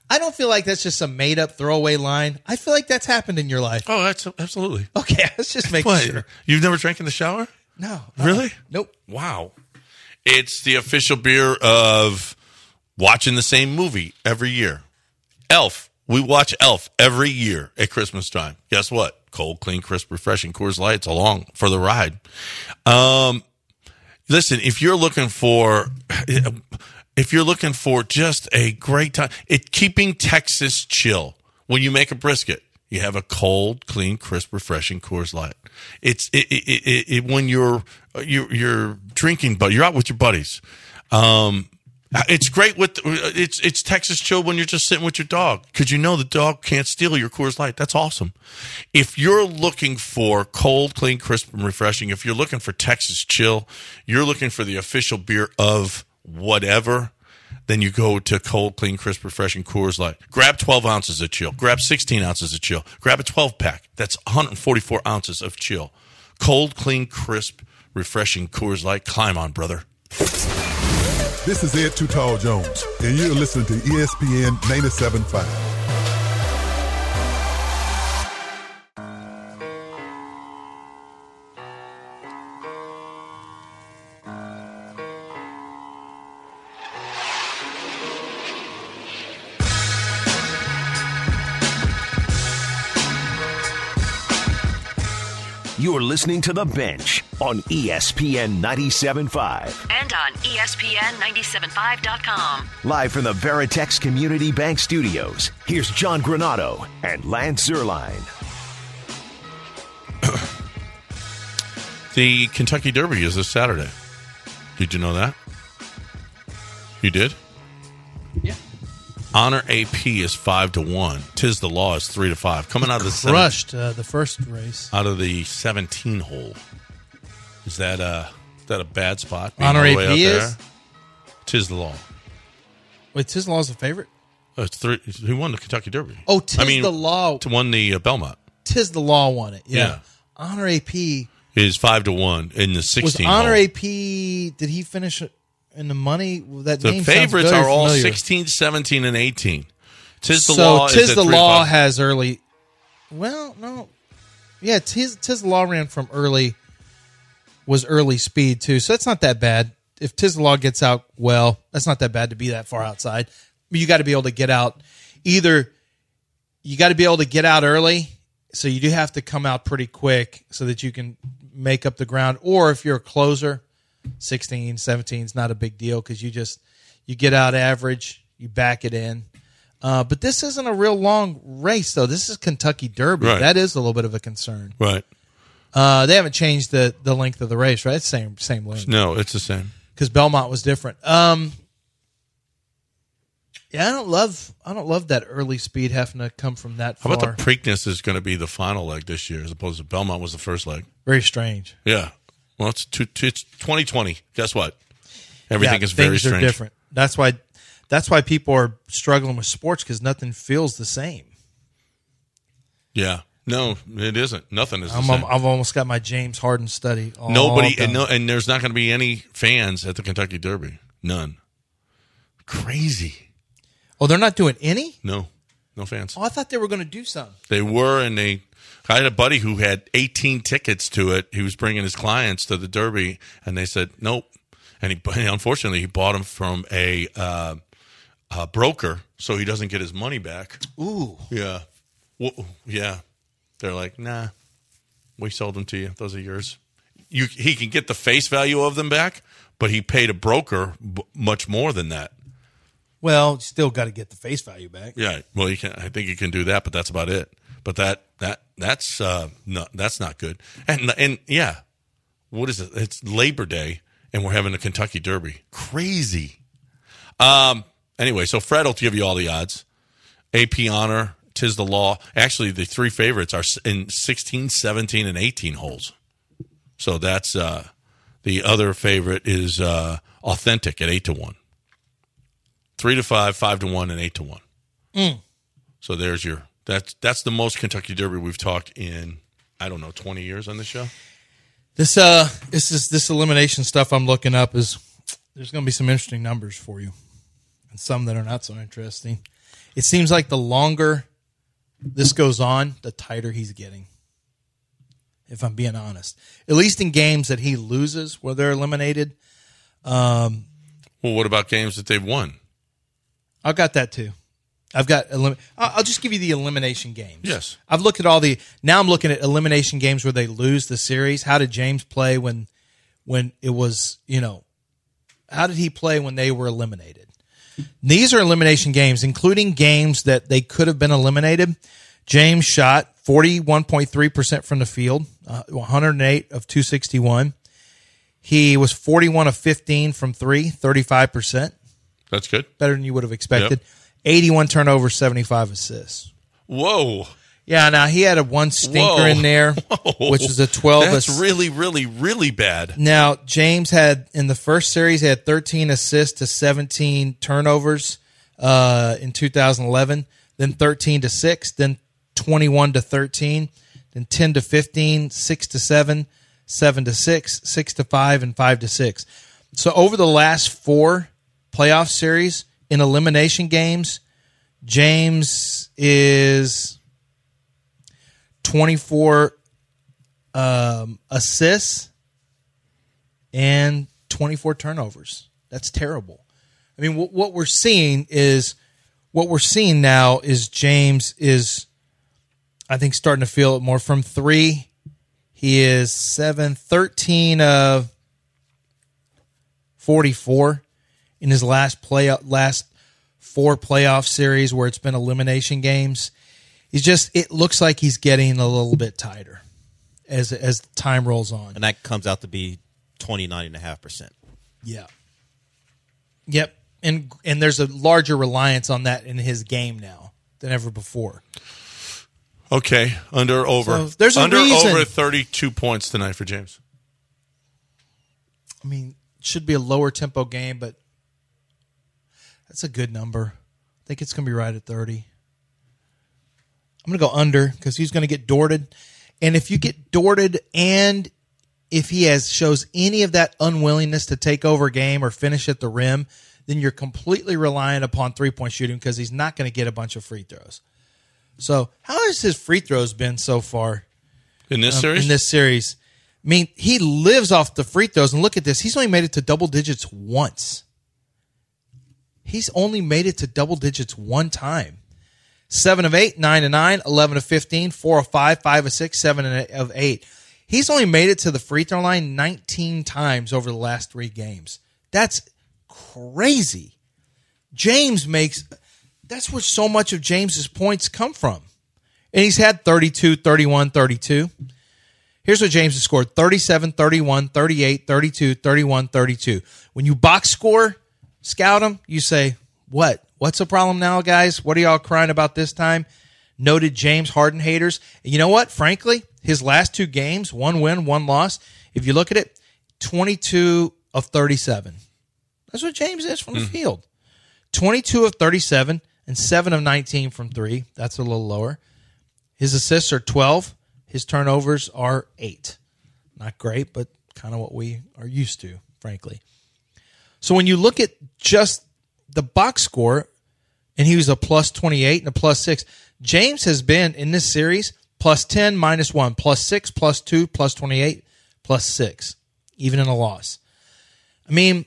I don't feel like that's just some made up throwaway line. I feel like that's happened in your life. Oh, that's absolutely. Okay, let's just make What? sure. You've never drank in the shower? No. uh-uh. Really? Nope. Wow. It's the official beer of watching the same movie every year. Elf. We watch Elf every year at Christmas time. Guess what? Cold, clean, crisp, refreshing Coors Light's along for the ride. Um, listen, if you're looking for, if you're looking for just a great time, it keeping Texas chill when you make a brisket. You have a cold, clean, crisp, refreshing Coors Light. It's it, it, it, it, when you're you're you're drinking, but you're out with your buddies. Um, it's great with it's it's Texas chill when you're just sitting with your dog because you know the dog can't steal your Coors Light. That's awesome. If you're looking for cold, clean, crisp, and refreshing, if you're looking for Texas chill, you're looking for the official beer of whatever. Then you go to cold, clean, crisp, refreshing Coors Light. Grab twelve ounces of chill. Grab sixteen ounces of chill. Grab a twelve pack. That's one hundred forty-four ounces of chill. Cold, clean, crisp, refreshing Coors Light. Climb on, brother. This is Ed Too Tall Jones, and you're listening to E S P N ninety-seven point five. You're listening to The Bench on E S P N ninety-seven point five. And on E S P N ninety-seven five dot com. Live from the Veritex Community Bank Studios, here's John Granado and Lance Zierlein. The Kentucky Derby is this Saturday. Did you know that? You did? Yeah. Honor A P is five to one. Tis the Law is three to five. Coming out of the crushed uh, the first race. Out of the seventeen hole. Is that a is that a bad spot? Being Honor all the A way P out is. there? Tis the Law. Wait, Tis the Law is a favorite. Oh, it's three. He won the Kentucky Derby. Oh, Tis I mean, the Law. To won the uh, Belmont. Tis the Law won it. Yeah. Yeah. Honor A P is five to one in the sixteen. Was Honor hole. A P? Did he finish in the money? That The name favorites sounds very are all familiar. sixteen, seventeen, and eighteen. Tis the so Law. Tis is at the three to Law five. has early. Well, no, yeah, Tis Tis the Law ran from early. Was early speed too, so that's not that bad. If Tis the Law gets out well, that's not that bad to be that far outside. But you got to be able to get out. Either you got to be able to get out early, so you do have to come out pretty quick so that you can make up the ground. Or if you're a closer, sixteen, seventeen is not a big deal because you just you get out average, you back it in. Uh, but this isn't a real long race, though. This is Kentucky Derby. Right. That is a little bit of a concern. Right. Uh, they haven't changed the, the length of the race, right? It's same same length. No, it's the same. Because Belmont was different. Um, yeah, I don't love I don't love that early speed having to come from that How far. about the Preakness is going to be the final leg this year as opposed to Belmont was the first leg? Very strange. Yeah. Well, it's, two, it's twenty twenty. Guess what? Everything Yeah, is very things strange. are different. That's why that's why people are struggling with sports because nothing feels the same. Yeah. No, it isn't. Nothing is the I'm, same. I've almost got my James Harden study. All Nobody, done. and, no, and there's not going to be any fans at the Kentucky Derby. None. Crazy. Oh, they're not doing any? No. No fans. Oh, I thought they were going to do some. They were, and they. I had a buddy who had eighteen tickets to it. He was bringing his clients to the Derby, and they said nope. And he, unfortunately, he bought them from a, uh, a broker, so he doesn't get his money back. Ooh, yeah, well, yeah. They're like, nah, we sold them to you. Those are yours. You, he can get the face value of them back, but he paid a broker b- much more than that. Well, still got to get the face value back. Yeah, well, you can. I think you can do that, but that's about it. But that that that's uh, no, that's not good. And and yeah, what is it? It's Labor Day, and we're having a Kentucky Derby. Crazy. Um. Anyway, so Fred will give you all the odds. A P Honor, Tis the Law. Actually, the three favorites are in sixteen, seventeen, and eighteen holes. So that's uh, the other favorite is uh, Authentic at eight to one. Three to five, five to one, and eight to one. Mm. So there's your that's that's the most Kentucky Derby we've talked in I don't know twenty years on this show. This uh, this is this elimination stuff I'm looking up is there's going to be some interesting numbers for you, and some that are not so interesting. It seems like the longer this goes on, the tighter he's getting. If I'm being honest, at least in games that he loses where they're eliminated. Um, well, what about games that they've won? I've got that too. I've got elim- I'll just give you the elimination games. Yes. I've looked at all the now I'm looking at elimination games where they lose the series. How did James play when when it was, you know, how did he play when they were eliminated? These are elimination games, including games that they could have been eliminated. James shot forty-one point three percent from the field, uh, one hundred eight of two sixty-one. He was forty-one of fifteen from three, thirty-five percent. That's good. Better than you would have expected. Yep. eighty-one turnovers, seventy-five assists. Whoa. Yeah, now he had a one stinker Whoa. in there, Whoa. which was a twelve. That's ass- really, really, really bad. Now, James had, in the first series, he had thirteen assists to seventeen turnovers uh, in two thousand eleven, then thirteen to six, then twenty-one to thirteen, then ten to fifteen, six to seven, seven to six, six to five, and five to six. So over the last four playoff series in elimination games, James is twenty-four um, assists and twenty-four turnovers. That's terrible. I mean, w- what we're seeing is what we're seeing now is James is, I think, starting to feel it more from three. He is seven, thirteen of forty-four in his last play last four playoff series where it's been elimination games. He's just, it looks like he's getting a little bit tighter as as time rolls on. And that comes out to be twenty-nine point five percent. Yeah. Yep. And and there's a larger reliance on that in his game now than ever before. Okay, under over. So there's a under reason. over thirty-two points tonight for James. I mean, it should be a lower tempo game, but that's a good number. I think it's going to be right at thirty. I'm going to go under because he's going to get Dorted. And if you get Dorted and if he has shows any of that unwillingness to take over a game or finish at the rim, then you're completely reliant upon three-point shooting because he's not going to get a bunch of free throws. So how has his free throws been so far? In this um, series? In this series. I mean, he lives off the free throws. And look at this. He's only made it to double digits once. He's only made it to double digits one time. Seven of eight, nine of nine, eleven of fifteen, four of five, five of six, seven of eight. He's only made it to the free throw line nineteen times over the last three games. That's crazy. James makes, that's where so much of James's points come from. And he's had thirty-two, thirty-one, thirty-two. Here's what James has scored: thirty-seven, thirty-one, thirty-eight, thirty-two, thirty-one, thirty-two. When you box score, scout him, you say, what? What's the problem now, guys? What are y'all crying about this time? Noted James Harden haters. And you know what? Frankly, his last two games, one win, one loss, if you look at it, twenty-two of thirty-seven. That's what James is from the Mm. field. twenty-two of thirty-seven and seven of nineteen from three. That's a little lower. His assists are twelve. His turnovers are eight. Not great, but kind of what we are used to, frankly. So when you look at just the box score, and he was a plus twenty-eight and a plus six, James has been in this series plus ten, minus one, plus six, plus two, plus twenty-eight, plus six, even in a loss. I mean,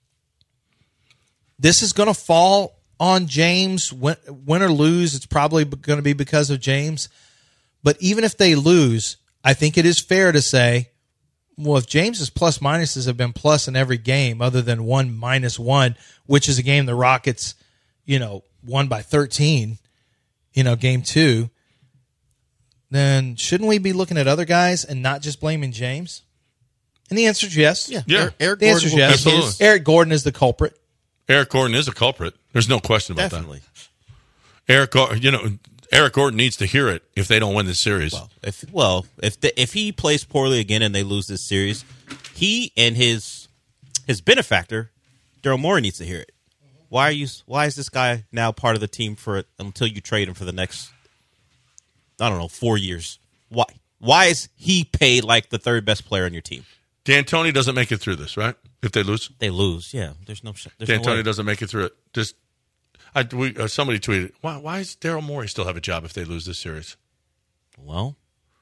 this is going to fall on James. Win, win or lose, it's probably going to be because of James. But even if they lose, I think it is fair to say, well, if James's plus minuses have been plus in every game other than one minus one, which is a game the Rockets, you know, won by thirteen, you know, game two, then shouldn't we be looking at other guys and not just blaming James? And the answer is yes. Yeah. Yeah. Eric, Eric The answer is Gordon will yes. get his- Eric Gordon is the culprit. Eric Gordon is a culprit. There's no question about Definitely. that. Eric, Gor- you know, Eric Gordon needs to hear it if they don't win this series. Well, if well, if the, if he plays poorly again and they lose this series, he and his his benefactor, Daryl Morey, needs to hear it. Why are you? Why is this guy now part of the team for until you trade him for the next, I don't know, four years? Why? Why is he paid like the third best player on your team? D'Antoni doesn't make it through this, right? If they lose, They lose. Yeah, there's no. There's D'Antoni no way. doesn't make it through it. Just, I, we, uh, somebody tweeted, why, why does Daryl Morey still have a job if they lose this series? Well,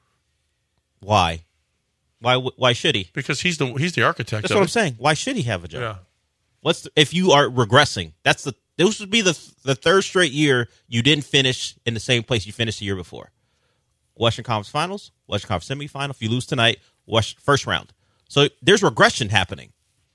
why? Why Why should he? Because he's the he's the architect. That's of what it. I'm saying. Why should he have a job? Yeah. What's the, if you are regressing? That's the this would be the the third straight year you didn't finish in the same place you finished the year before. Western Conference Finals, Western Conference Semifinal. If you lose tonight, West, first round. So there's regression happening.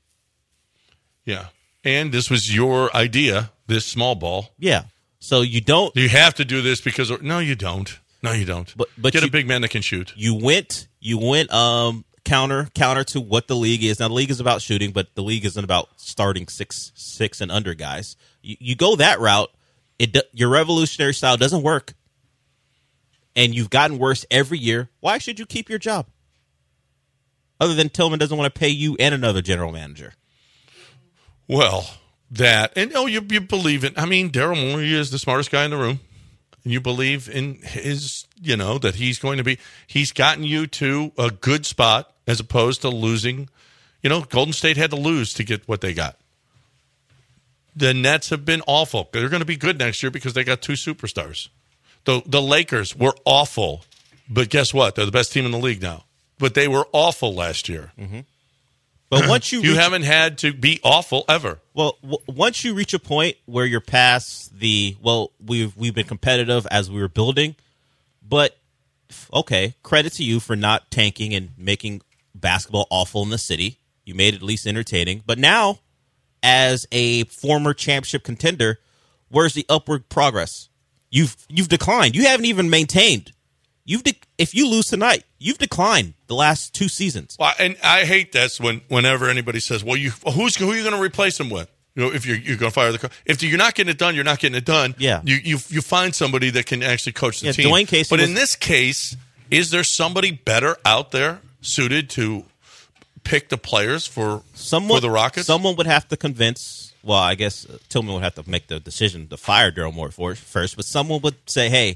Yeah, and this was your idea. This small ball. Yeah. So you don't. You have to do this because no, you don't. No, you don't. But but get you, a big man that can shoot. You went. You went. Um. Counter counter to what the league is now. The league is about shooting, but the league isn't about starting six six and under guys. You, you go that route, it your revolutionary style doesn't work, and you've gotten worse every year. Why should you keep your job? Other than Tillman doesn't want to pay you and another general manager. Well, that and oh, you you believe it. I mean, Daryl Morey is the smartest guy in the room. And you believe in his, you know, that he's going to be, he's gotten you to a good spot as opposed to losing. You know, Golden State had to lose to get what they got. The Nets have been awful. They're going to be good next year because they got two superstars. The, the Lakers were awful, but guess what? They're the best team in the league now. But they were awful last year. Mm-hmm. But once you you reach, haven't had to be awful ever. Well, w- once you reach a point where you're past the well, we've we've been competitive as we were building, but okay, credit to you for not tanking and making basketball awful in the city. You made it at least entertaining. But now, as a former championship contender, where's the upward progress? You've you've declined. You haven't even maintained. You've de- if you lose tonight, you've declined the last two seasons. Well, and I hate this when whenever anybody says, "Well, you who's who are you going to replace him with?" You know, if you're you're going to fire the coach, if you're not getting it done, you're not getting it done. Yeah, you you you find somebody that can actually coach the yeah, team. Dwayne Casey but was- in this case, is there somebody better out there suited to pick the players for someone, for the Rockets? Someone would have to convince. Well, I guess uh, Tillman would have to make the decision to fire Daryl Morey for first, but someone would say, "Hey,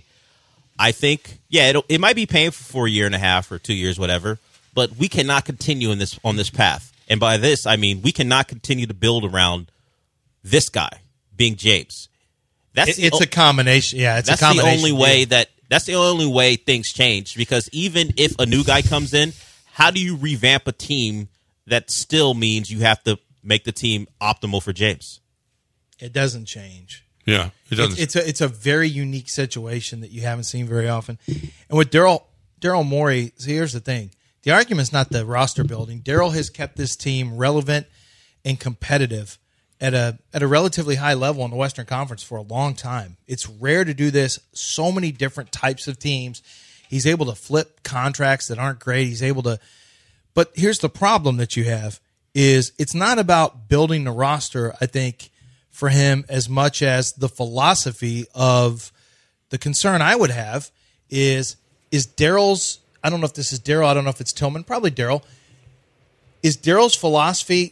I think, yeah, it'll, it might be painful for a year and a half or two years, whatever, but we cannot continue in this on this path. And by this, I mean we cannot continue to build around this guy being James. That's it, it's o- a combination. Yeah, it's that's a combination. the only way yeah. that that's the only way things change. Because even if a new guy comes in, how do you revamp a team that still means you have to make the team optimal for James? It doesn't change. Yeah, it doesn't. It's, it's a it's a very unique situation that you haven't seen very often. And with Daryl Daryl Morey, so here's the thing: the argument's not the roster building. Daryl has kept this team relevant and competitive at a at a relatively high level in the Western Conference for a long time. It's rare to do this. So many different types of teams. He's able to flip contracts that aren't great. He's able to. But here's the problem that you have: is it's not about building the roster, I think, for him as much as the philosophy of the concern I would have is is Daryl's, I don't know if this is Daryl, I don't know if it's Tillman, probably Daryl. Is Daryl's philosophy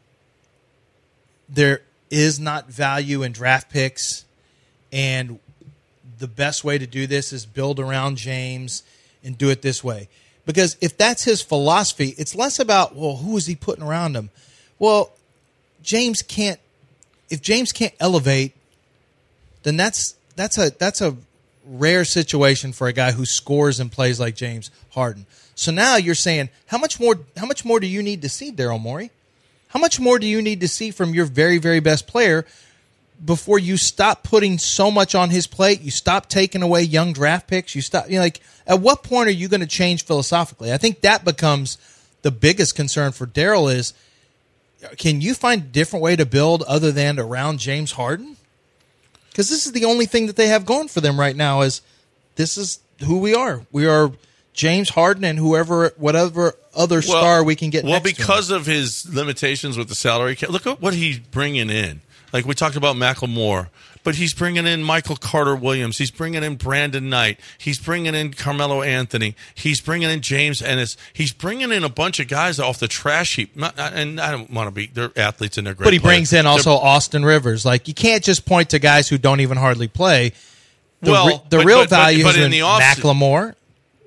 there is not value in draft picks and the best way to do this is build around James and do it this way? Because if that's his philosophy, it's less about, well, who is he putting around him? Well, James can't If James can't elevate, then that's that's a that's a rare situation for a guy who scores and plays like James Harden. So now you're saying, how much more how much more do you need to see, Daryl Morey? How much more do you need to see from your very, very best player before you stop putting so much on his plate? You stop taking away young draft picks. You stop. You know, like, at what point are you going to change philosophically? I think that becomes the biggest concern for Daryl is, can you find a different way to build other than around James Harden? Because this is the only thing that they have going for them right now is this is who we are. We are James Harden and whoever, whatever other Well- star we can get Well, next to him. because of his limitations with the salary cap, look at what he's bringing in. Like we talked about Macklemore, but he's bringing in Michael Carter-Williams. He's bringing in Brandon Knight. He's bringing in Carmelo Anthony. He's bringing in James Ennis. He's bringing in a bunch of guys off the trash heap. Not, and I don't want to be – they're athletes and they're great But he players. brings in also They're- Austin Rivers. Like, you can't just point to guys who don't even hardly play. The, Well, re- the but- real but- but- value but is in in the off- Macklemore.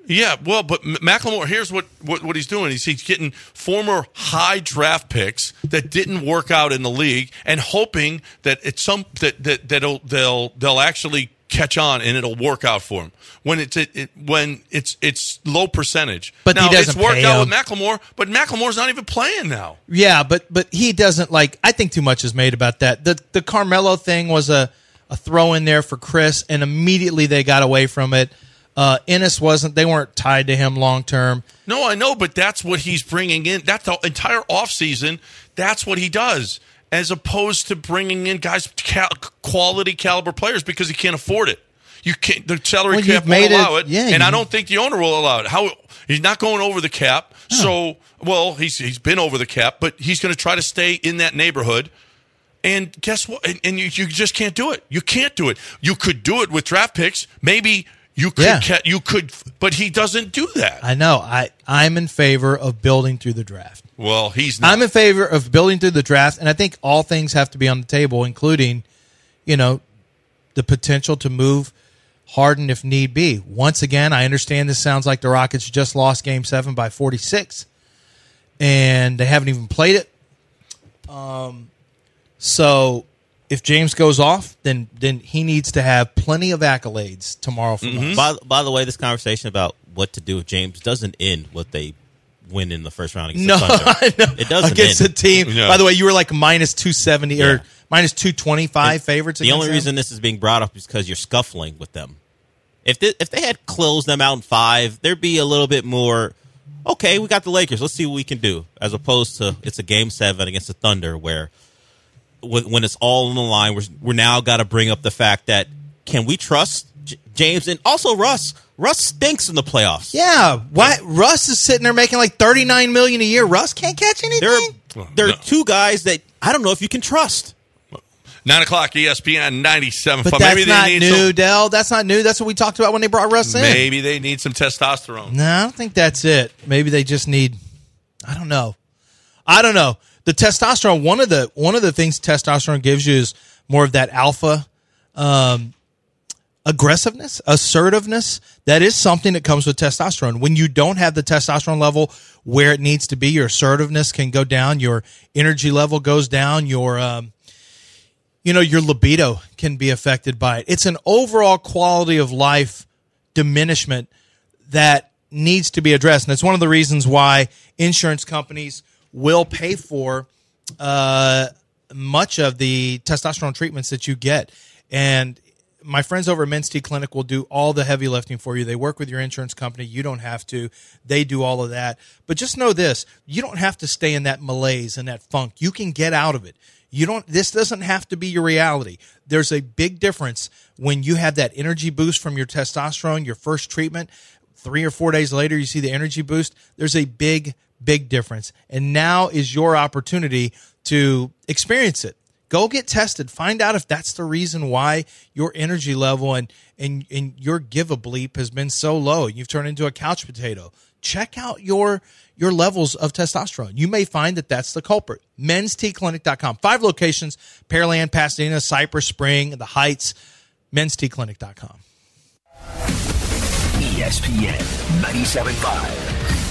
Yeah, well, but McLemore, here's what, what, what he's doing. He's, he's getting former high draft picks that didn't work out in the league and hoping that it's some that, that that'll they'll they'll actually catch on and it'll work out for him. When it's it, it when it's it's low percentage. But now, he doesn't it's worked pay out him. with McLemore, but McLemore's not even playing now. Yeah, but but he doesn't like. I think too much is made about that. The the Carmelo thing was a, a throw in there for Chris, and immediately they got away from it. Uh, Ennis wasn't. They weren't tied to him long term. No, I know, but that's what he's bringing in. That's the entire offseason. That's what he does, as opposed to bringing in guys, cal- quality caliber players, because he can't afford it. You can't. The salary Well, cap you've made won't allow it- it, yeah, and you- I don't think the owner will allow it. How he's not going over the cap, so well, he's he's been over the cap, but he's going to try to stay in that neighborhood. And guess what? And, and you, you just can't do it. You can't do it. You could do it with draft picks, maybe. You could, Yeah. ca- you could, but he doesn't do that. I know. I I'm in favor of building through the draft. Well, he's not. I'm in favor of building through the draft, and I think all things have to be on the table, including, you know, the potential to move Harden if need be. Once again, I understand this sounds like the Rockets just lost Game Seven by forty-six, and they haven't even played it. Um, so if James goes off, then then he needs to have plenty of accolades tomorrow from us. By, by the way, this conversation about what to do with James doesn't end what they win in the first round against No, the Thunder. I know. It doesn't Against end. the team. By the way, you were like minus two seventy Yeah. or minus two twenty-five And favorites. The against only them? reason this is being brought up is because you're scuffling with them. If they, if they had closed them out in five, there'd be a little bit more, okay, we got the Lakers. Let's see what we can do. As opposed to it's a game seven against the Thunder where when when it's all on the line, we're, we're now got to bring up the fact that can we trust J- James and also Russ? Russ stinks in the playoffs. Yeah, why Russ is sitting there making like thirty-nine million dollars a year. Russ can't catch anything. There, there are two guys that I don't know if you can trust. Nine o'clock, E S P N ninety-seven. But Maybe that's they not need new, some, Dell. That's not new. That's what we talked about when they brought Russ in. Maybe they need some testosterone. No, I don't think that's it. Maybe they just need. I don't know. I don't know. The testosterone. One of the one of the things testosterone gives you is more of that alpha um, aggressiveness, assertiveness. That is something that comes with testosterone. When you don't have the testosterone level where it needs to be, your assertiveness can go down. Your energy level goes down. Your um, you know, your libido can be affected by it. It's an overall quality of life diminishment that needs to be addressed. And it's one of the reasons why insurance companies will pay for uh, much of the testosterone treatments that you get. And my friends over at Men's T Clinic will do all the heavy lifting for you. They work with your insurance company. You don't have to. They do all of that. But just know this, you don't have to stay in that malaise and that funk. You can get out of it. You don't. This doesn't have to be your reality. There's a big difference when you have that energy boost from your testosterone, your first treatment. Three or four days later, you see the energy boost. There's a big, big difference. And now is your opportunity to experience it. Go get tested. Find out if that's the reason why your energy level and, and, and your give a bleep has been so low. You've turned into a couch potato. Check out your your levels of testosterone. You may find that that's the culprit. mens t clinic dot com. Five locations, Pearland, Pasadena, Cypress Spring, the Heights, mens t clinic dot com. E S P N ninety-seven point five.